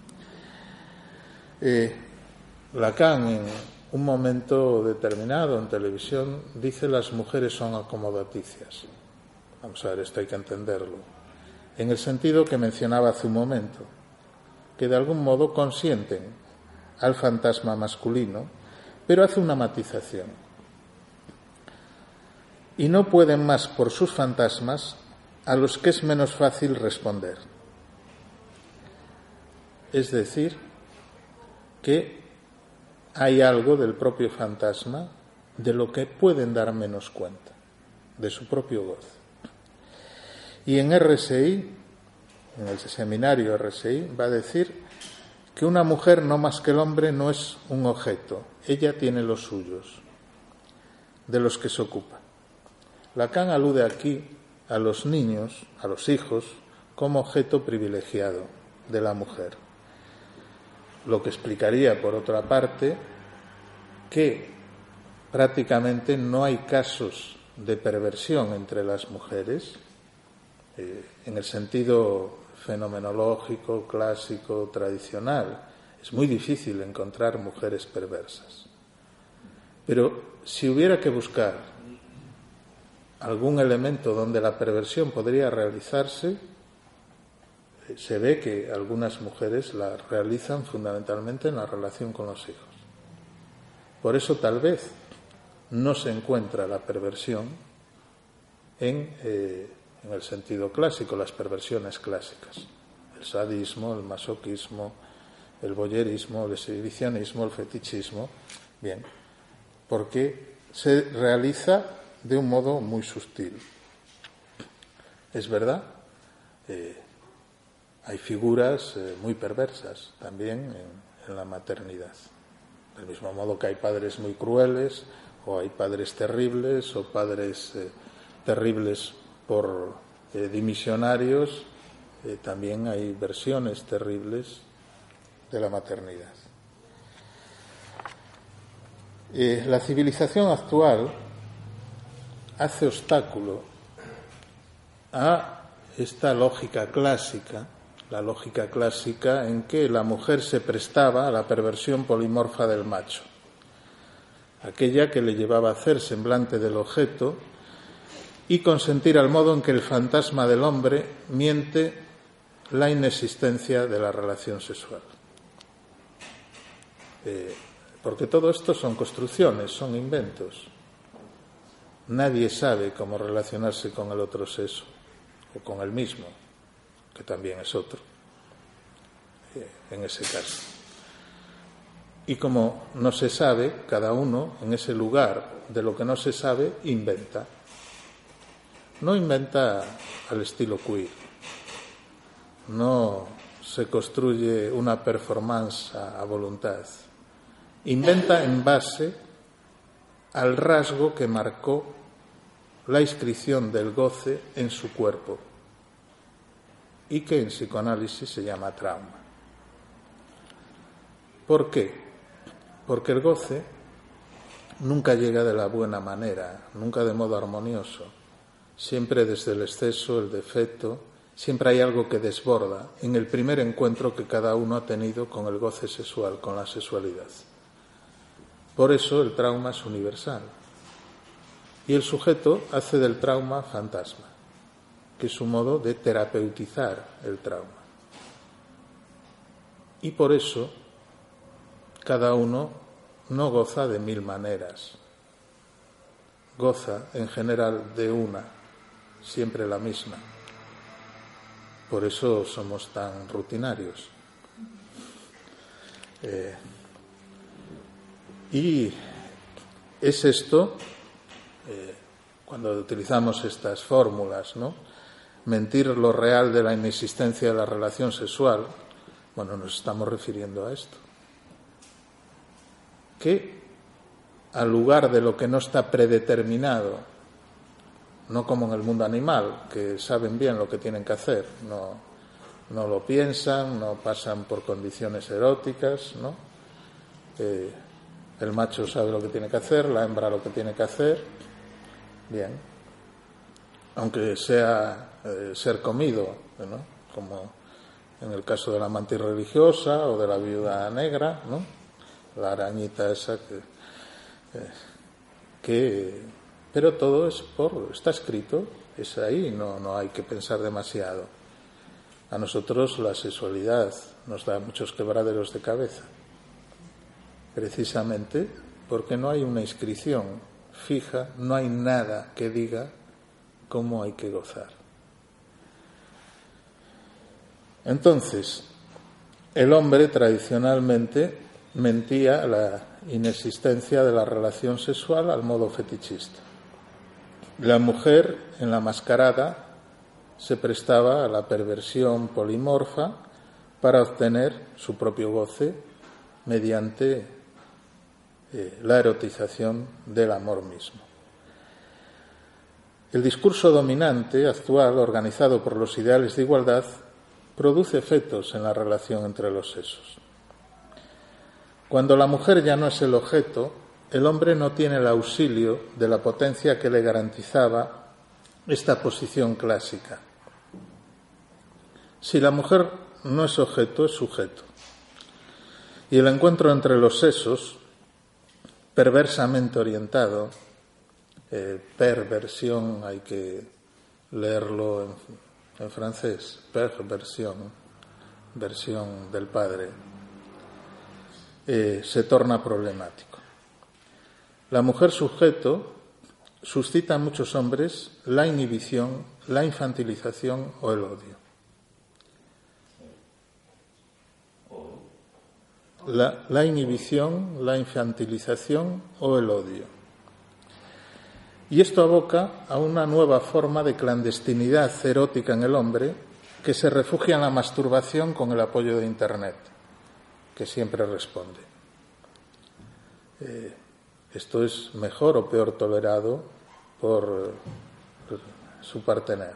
Eh, Lacan, en un momento determinado en televisión, dice: las mujeres son acomodaticias. Vamos a ver, esto hay que entenderlo, en el sentido que mencionaba hace un momento, que de algún modo consienten al fantasma masculino, pero hace una matización. Y no pueden más por sus fantasmas a los que es menos fácil responder. Es decir, que hay algo del propio fantasma de lo que pueden dar menos cuenta, de su propio goce. Y en R S I, en el seminario R S I, va a decir que una mujer, no más que el hombre, no es un objeto, ella tiene los suyos, de los que se ocupa. Lacan alude aquí a los niños, a los hijos, como objeto privilegiado de la mujer. Lo que explicaría, por otra parte, que prácticamente no hay casos de perversión entre las mujeres, eh, en el sentido fenomenológico, clásico, tradicional. Es muy difícil encontrar mujeres perversas. Pero si hubiera que buscar algún elemento donde la perversión podría realizarse, se ve que algunas mujeres la realizan fundamentalmente en la relación con los hijos. Por eso tal vez no se encuentra la perversión en, eh, en el sentido clásico, las perversiones clásicas. El sadismo, el masoquismo, el voyerismo, el exhibicionismo, el fetichismo. Bien, porque se realiza de un modo muy sutil. Es verdad, eh, hay figuras eh, muy perversas también en, en la maternidad. Del mismo modo que hay padres muy crueles, o hay padres terribles, o padres eh, terribles por eh, dimisionarios, eh, también hay versiones terribles de la maternidad. Eh, la civilización actual hace obstáculo a esta lógica clásica, la lógica clásica en que la mujer se prestaba a la perversión polimorfa del macho, aquella que le llevaba a hacer semblante del objeto y consentir al modo en que el fantasma del hombre miente la inexistencia de la relación sexual. Eh, porque todo esto son construcciones, son inventos. Nadie sabe cómo relacionarse con el otro sexo, o con el mismo, que también es otro, eh, en ese caso. Y como no se sabe, cada uno en ese lugar de lo que no se sabe inventa. No inventa al estilo queer, no se construye una performance a, a voluntad, inventa en base al rasgo que marcó la inscripción del goce en su cuerpo y que en psicoanálisis se llama trauma. ¿Por qué? Porque el goce nunca llega de la buena manera, nunca de modo armonioso, siempre desde el exceso, el defecto, siempre hay algo que desborda en el primer encuentro que cada uno ha tenido con el goce sexual, con la sexualidad. Por eso el trauma es universal. Y el sujeto hace del trauma fantasma, que es un modo de terapeutizar el trauma. Y por eso cada uno no goza de mil maneras, goza en general de una, siempre la misma. Por eso somos tan rutinarios. Eh, y es esto, eh, cuando utilizamos estas fórmulas, ¿no? Mentir lo real de la inexistencia de la relación sexual, bueno, nos estamos refiriendo a esto. Que al lugar de lo que no está predeterminado, no como en el mundo animal, que saben bien lo que tienen que hacer, no, no lo piensan, no pasan por condiciones eróticas, ¿no? Eh, el macho sabe lo que tiene que hacer, la hembra lo que tiene que hacer, bien, aunque sea eh, ser comido, ¿no? Como en el caso de la mantis religiosa o de la viuda negra, ¿no? La arañita esa que, eh, que pero todo es por, está escrito, es ahí, no, no hay que pensar demasiado. A nosotros la sexualidad nos da muchos quebraderos de cabeza, precisamente porque no hay una inscripción fija, no hay nada que diga cómo hay que gozar. Entonces, el hombre tradicionalmente mentía la inexistencia de la relación sexual al modo fetichista. La mujer, en la mascarada, se prestaba a la perversión polimorfa para obtener su propio goce mediante eh, la erotización del amor mismo. El discurso dominante actual, organizado por los ideales de igualdad, produce efectos en la relación entre los sexos. Cuando la mujer ya no es el objeto, el hombre no tiene el auxilio de la potencia que le garantizaba esta posición clásica. Si la mujer no es objeto, es sujeto. Y el encuentro entre los sexos, perversamente orientado, eh, perversión, hay que leerlo en, en francés, perversión, versión del padre, eh, se torna problemático. La mujer sujeto suscita en muchos hombres la inhibición, la infantilización o el odio. La, la inhibición, la infantilización o el odio. Y esto aboca a una nueva forma de clandestinidad erótica en el hombre que se refugia en la masturbación con el apoyo de Internet, que siempre responde. Eh, esto es mejor o peor tolerado por eh, su partener.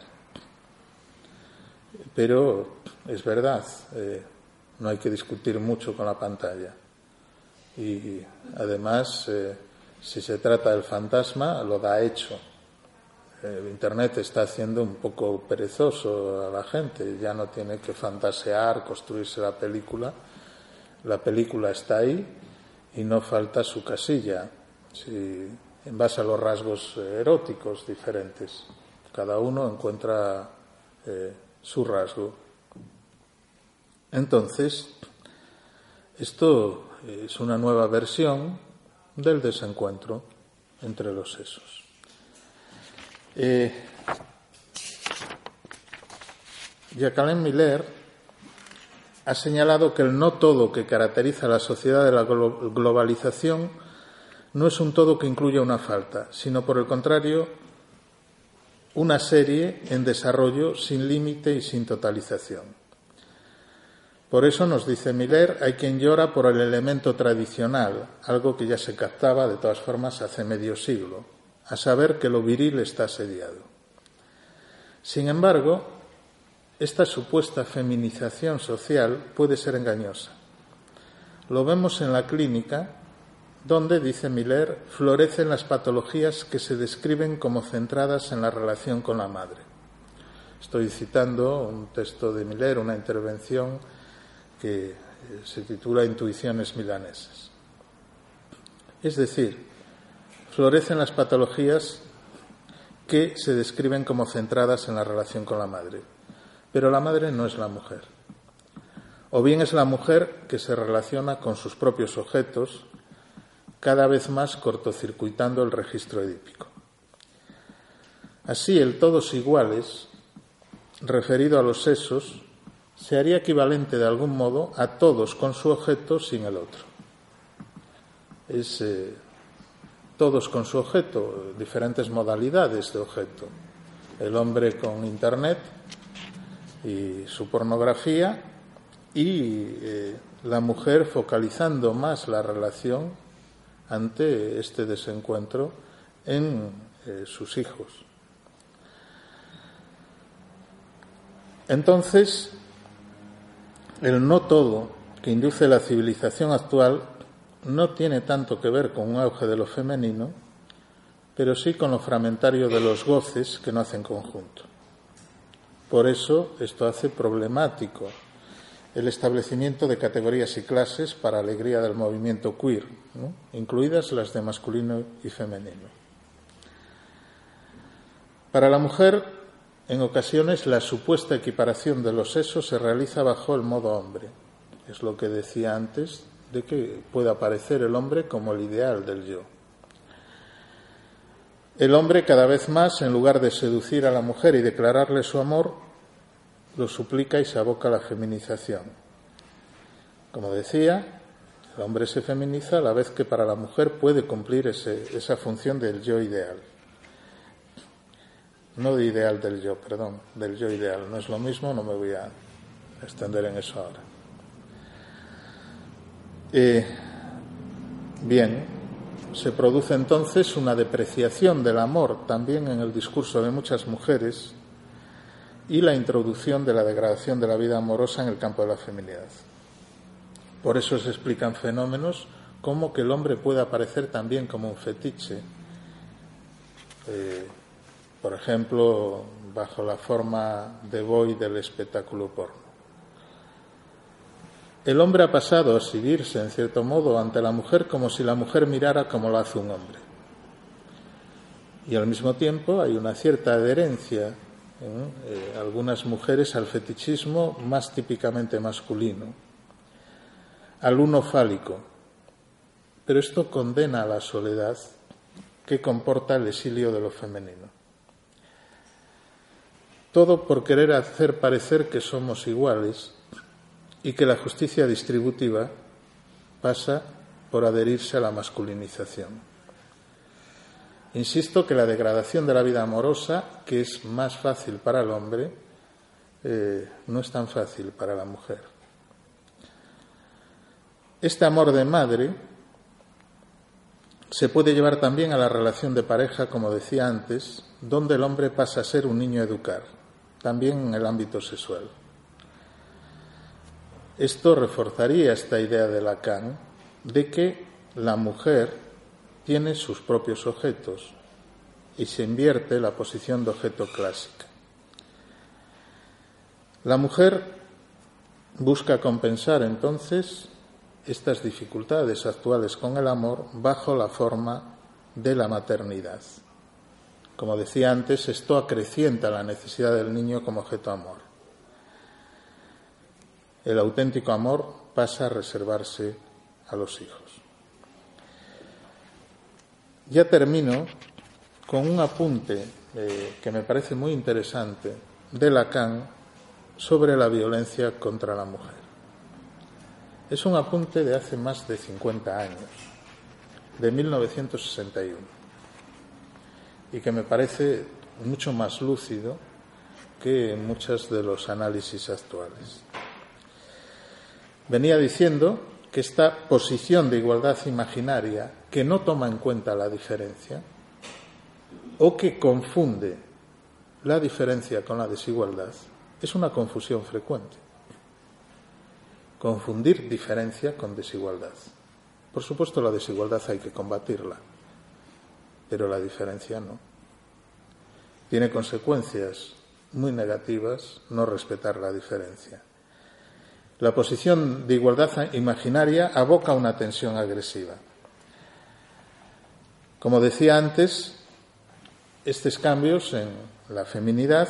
Pero es verdad, eh, no hay que discutir mucho con la pantalla. Y además, eh, si se trata del fantasma, lo da hecho. El Internet está haciendo un poco perezoso a la gente. Ya no tiene que fantasear, construirse la película. La película está ahí y no falta su casilla, si, en base a los rasgos eróticos diferentes. Cada uno encuentra eh, su rasgo. Entonces, esto es una nueva versión del desencuentro entre los sexos. Eh, Jacqueline Miller ha señalado que el no todo que caracteriza a la sociedad de la globalización no es un todo que incluya una falta, sino por el contrario, una serie en desarrollo sin límite y sin totalización. Por eso, nos dice Miller, hay quien llora por el elemento tradicional, algo que ya se captaba de todas formas hace medio siglo, a saber que lo viril está asediado. Sin embargo, esta supuesta feminización social puede ser engañosa. Lo vemos en la clínica, donde, dice Miller, florecen las patologías que se describen como centradas en la relación con la madre. Estoy citando un texto de Miller, una intervención que se titula Intuiciones milanesas. Es decir, florecen las patologías que se describen como centradas en la relación con la madre. Pero la madre no es la mujer. O bien es la mujer que se relaciona con sus propios objetos, cada vez más cortocircuitando el registro edípico. Así, el todos iguales, referido a los sexos, se haría equivalente de algún modo a todos con su objeto sin el otro. Es eh, todos con su objeto, diferentes modalidades de objeto. El hombre con Internet y su pornografía y eh, la mujer focalizando más la relación ante este desencuentro en eh, sus hijos. Entonces, el no todo que induce la civilización actual no tiene tanto que ver con un auge de lo femenino, pero sí con lo fragmentario de los goces que no hacen conjunto. Por eso esto hace problemático el establecimiento de categorías y clases para alegría del movimiento queer, ¿no?, incluidas las de masculino y femenino. Para la mujer, en ocasiones, la supuesta equiparación de los sexos se realiza bajo el modo hombre. Es lo que decía antes, de que puede aparecer el hombre como el ideal del yo. El hombre, cada vez más, en lugar de seducir a la mujer y declararle su amor, lo suplica y se aboca a la feminización. Como decía, el hombre se feminiza a la vez que para la mujer puede cumplir ese, esa función del yo ideal. No de ideal del yo, perdón, del yo ideal. No es lo mismo, no me voy a extender en eso ahora. Eh, bien, se produce entonces una depreciación del amor también en el discurso de muchas mujeres y la introducción de la degradación de la vida amorosa en el campo de la feminidad. Por eso se explican fenómenos como que el hombre puede aparecer también como un fetiche, eh, por ejemplo, bajo la forma de boy del espectáculo porno. El hombre ha pasado a exhibirse, en cierto modo, ante la mujer como si la mujer mirara como lo hace un hombre. Y al mismo tiempo hay una cierta adherencia en eh, algunas mujeres al fetichismo más típicamente masculino, al uno fálico. Pero esto condena a la soledad que comporta el exilio de lo femenino. Todo por querer hacer parecer que somos iguales y que la justicia distributiva pasa por adherirse a la masculinización. Insisto que la degradación de la vida amorosa, que es más fácil para el hombre, eh, no es tan fácil para la mujer. Este amor de madre se puede llevar también a la relación de pareja, como decía antes, donde el hombre pasa a ser un niño a educar, también en el ámbito sexual. Esto reforzaría esta idea de Lacan de que la mujer tiene sus propios objetos y se invierte la posición de objeto clásica. La mujer busca compensar entonces estas dificultades actuales con el amor bajo la forma de la maternidad. Como decía antes, esto acrecienta la necesidad del niño como objeto amor. El auténtico amor pasa a reservarse a los hijos. Ya termino con un apunte eh, que me parece muy interesante de Lacan sobre la violencia contra la mujer. Es un apunte de hace más de cincuenta años, de mil novecientos sesenta y uno, y que me parece mucho más lúcido que muchos de los análisis actuales. Venía diciendo que esta posición de igualdad imaginaria, que no toma en cuenta la diferencia o que confunde la diferencia con la desigualdad, es una confusión frecuente. Confundir diferencia con desigualdad. Por supuesto, la desigualdad hay que combatirla, pero la diferencia no. Tiene consecuencias muy negativas no respetar la diferencia. La posición de igualdad imaginaria aboca a una tensión agresiva. Como decía antes, estos cambios en la feminidad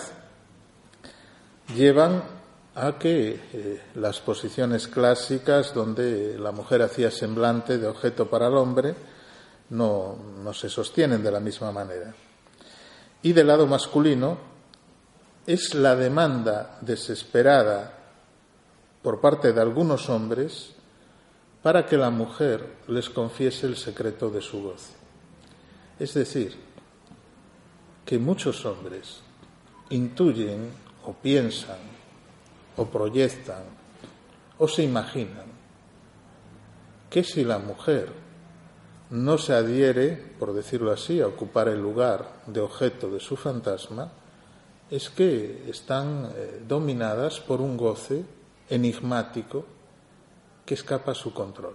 llevan a que eh, las posiciones clásicas donde la mujer hacía semblante de objeto para el hombre no, no se sostienen de la misma manera. Y del lado masculino es la demanda desesperada por parte de algunos hombres para que la mujer les confiese el secreto de su goce. Es decir, que muchos hombres intuyen o piensan o proyectan o se imaginan que si la mujer no se adhiere, por decirlo así, a ocupar el lugar de objeto de su fantasma, es que están eh, dominadas por un goce enigmático que escapa a su control.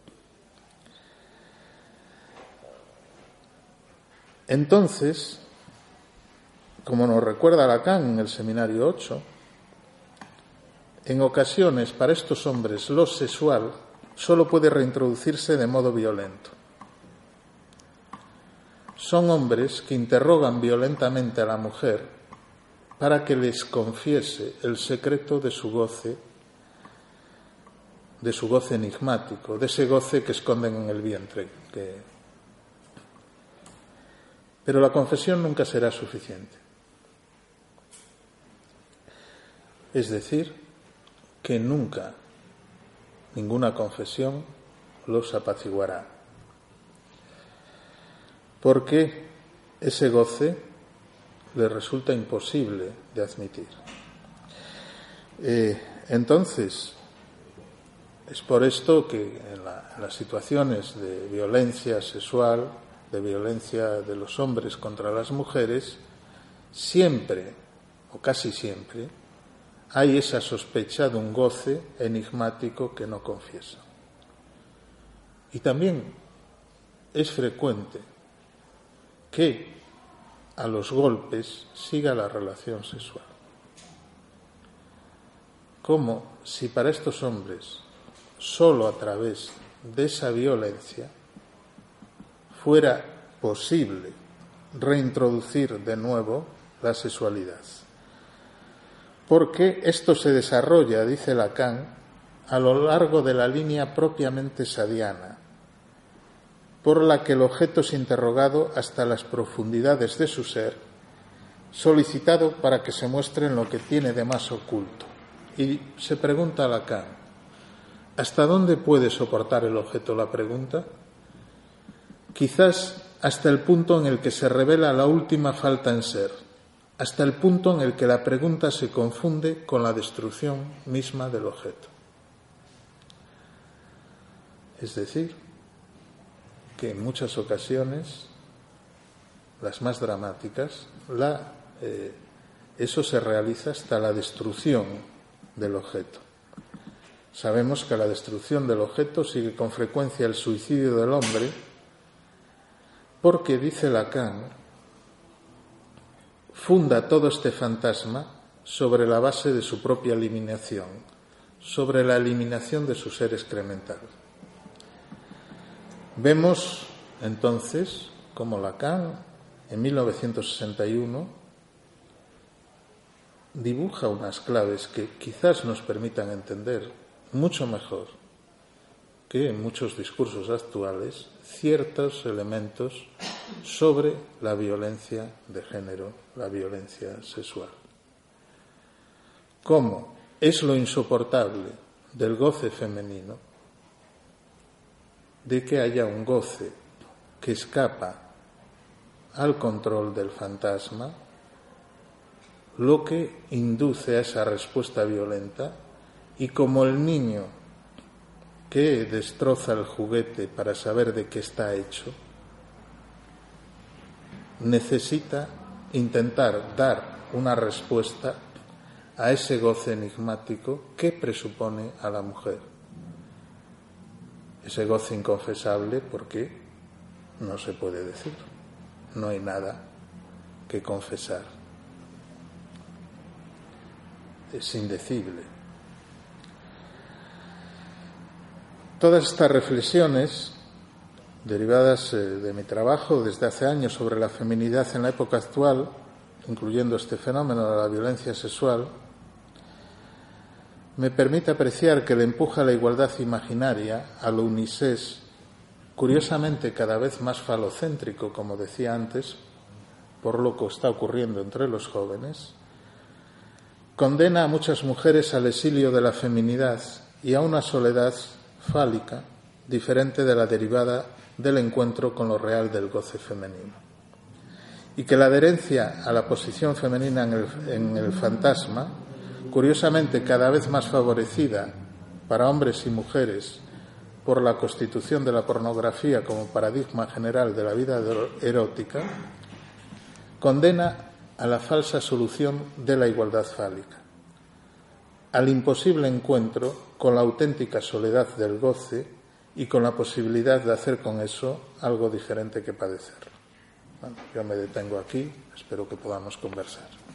Entonces, como nos recuerda Lacan en el Seminario ocho, en ocasiones para estos hombres lo sexual solo puede reintroducirse de modo violento. Son hombres que interrogan violentamente a la mujer para que les confiese el secreto de su goce, de su goce enigmático, de ese goce que esconden en el vientre. Que... Pero la confesión nunca será suficiente. Es decir, que nunca ninguna confesión los apaciguará. Porque ese goce les resulta imposible de admitir. Eh, entonces, es por esto que en, la, en las situaciones de violencia sexual, de violencia de los hombres contra las mujeres, siempre, o casi siempre, hay esa sospecha de un goce enigmático que no confiesa. Y también es frecuente que a los golpes siga la relación sexual. Como si para estos hombres solo a través de esa violencia fuera posible reintroducir de nuevo la sexualidad. Porque esto se desarrolla, dice Lacan, a lo largo de la línea propiamente sadiana, por la que el objeto es interrogado hasta las profundidades de su ser, solicitado para que se muestre en lo que tiene de más oculto. Y se pregunta a Lacan, ¿hasta dónde puede soportar el objeto la pregunta? Quizás hasta el punto en el que se revela la última falta en ser, hasta el punto en el que la pregunta se confunde con la destrucción misma del objeto. Es decir, que en muchas ocasiones, las más dramáticas, la, eh, eso se realiza hasta la destrucción del objeto. Sabemos que la destrucción del objeto sigue con frecuencia el suicidio del hombre, porque, dice Lacan, funda todo este fantasma sobre la base de su propia eliminación, sobre la eliminación de su ser excremental. Vemos entonces cómo Lacan, en mil novecientos sesenta y uno, dibuja unas claves que quizás nos permitan entender mucho mejor que en muchos discursos actuales ciertos elementos sobre la violencia de género, la violencia sexual. ¿Cómo es lo insoportable del goce femenino, de que haya un goce que escapa al control del fantasma, lo que induce a esa respuesta violenta, y como el niño que destroza el juguete para saber de qué está hecho, necesita intentar dar una respuesta a ese goce enigmático que presupone a la mujer. Ese goce inconfesable porque no se puede decir, no hay nada que confesar. Es indecible. Todas estas reflexiones, derivadas de mi trabajo desde hace años sobre la feminidad en la época actual, incluyendo este fenómeno de la violencia sexual, me permite apreciar que el empuje a la igualdad imaginaria, a lo unisex, curiosamente cada vez más falocéntrico, como decía antes, por lo que está ocurriendo entre los jóvenes, condena a muchas mujeres al exilio de la feminidad y a una soledad fálica diferente de la derivada del encuentro con lo real del goce femenino. Y que la adherencia a la posición femenina en el, en el fantasma, curiosamente cada vez más favorecida para hombres y mujeres por la constitución de la pornografía como paradigma general de la vida erótica, condena a la falsa solución de la igualdad fálica, al imposible encuentro con la auténtica soledad del goce y con la posibilidad de hacer con eso algo diferente que padecer. Bueno, yo me detengo aquí, espero que podamos conversar.